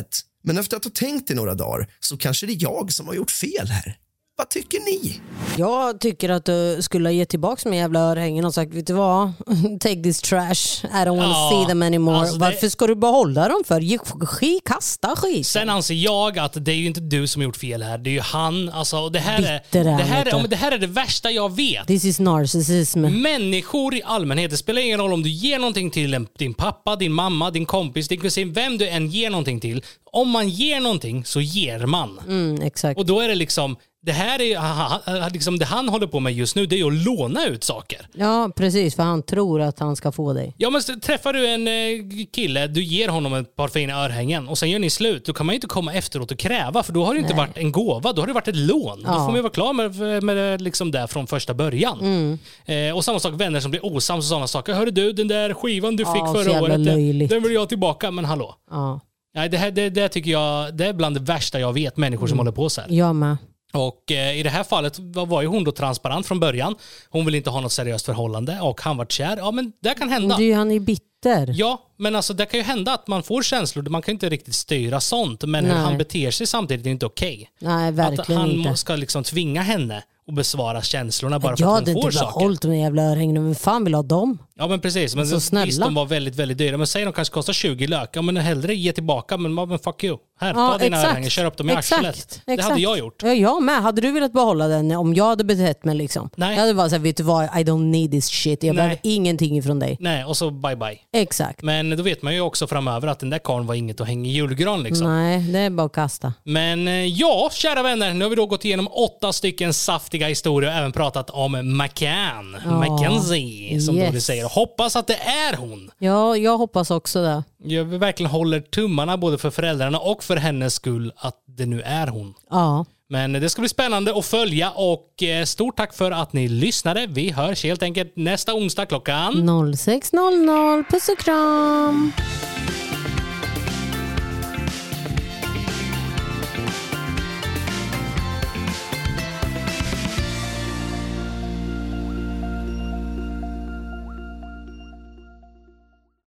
Men efter att ha tänkt i några dagar så kanske det är jag som har gjort fel här. Vad tycker ni?
Jag tycker att du skulle ge tillbaka med jävla örhängen och sagt, vet du vad? Take this trash. I don't want to
Ja,
see them anymore.
alltså det-
Varför ska du behålla dem för? Ge- Skit, kasta skit.
Sen anser jag att det är ju inte du som har gjort fel här. Det är ju han. Alltså, det, här är,
Bitter är
det, här
han,
är, ja,
vet
men det här är det värsta jag vet.
This is narcissism.
Människor i allmänhet, det spelar ingen roll om du ger någonting till en, din pappa, din mamma, din kompis, din kusin, vem du än ger någonting till. Om man ger någonting så ger man.
Mm, exakt.
Och då är det liksom, det här är ha- ha- liksom det han håller på med just nu, det är ju att låna ut saker.
Ja, precis. För han tror att han ska få dig.
Ja, men så träffar du en eh, kille, du ger honom ett par fina örhängen och sen gör ni slut. Då kan man ju inte komma efteråt och kräva, för då har det inte varit en gåva, då har det varit ett lån. Då
Ja.
får man ju vara klar med, med det liksom där från första början.
Mm.
Eh, och samma sak, vänner som blir osams och sådana saker. Hörru du, den där skivan du
Ja,
fick
så
förra
jävla
året, den,
löjligt.
den vill jag tillbaka, men hallå.
Ja,
Nej, det, här, det, det tycker jag, det är bland det värsta jag vet, människor som håller på så här.
jag med.
Och eh, i det här fallet var, var ju hon då transparent från början. Hon vill inte ha något seriöst förhållande och han var kär. Ja, men det kan hända.
Du, han är bitter.
Ja, men alltså det kan ju hända att man får känslor. Man kan ju inte riktigt styra sånt. Men hur
Nej.
han beter sig samtidigt är inte okej.
Nej,
Att
verkligen
han
inte.
må- ska liksom tvinga henne och besvara känslorna bara för
Jag
att
hade
hon får
inte
saker.
behållit de jävla örhängena. Vem fan vill ha dem?
Ja, men precis. Men
Så snälla.
visst, de var väldigt, väldigt dyra. Men säg de kanske kostar tjugo lök. Ja, men hellre ge tillbaka. Men, men fuck you. Här, ta dina örhängen. Kör upp dem i arslet. Det hade jag gjort.
Ja, jag med. Hade du velat behålla den om jag hade betett mig liksom?
Nej.
Jag hade bara sagt, vet du vad? I don't need this shit. Jag
Nej.
behöver ingenting ifrån dig.
Nej, och så bye bye.
Exakt.
Men då vet man ju också framöver att den där karln var inget att hänga i julgran liksom.
Nej, det är bara att kasta.
Men eh, ja, kära vänner, nu har vi då gått igenom åtta stycken saftiga historier och även pratat om McCann,
Ja.
Mackenzie, som
Yes.
Dodi säger. Hoppas att det är hon.
Ja, jag hoppas också det.
Jag verkligen håller tummarna både för föräldrarna och för hennes skull att det nu är hon.
Ja.
Men det ska bli spännande att följa och eh, stort tack för att ni lyssnade. Vi hörs helt enkelt nästa onsdag klockan...
noll sex noll noll. Puss och kram.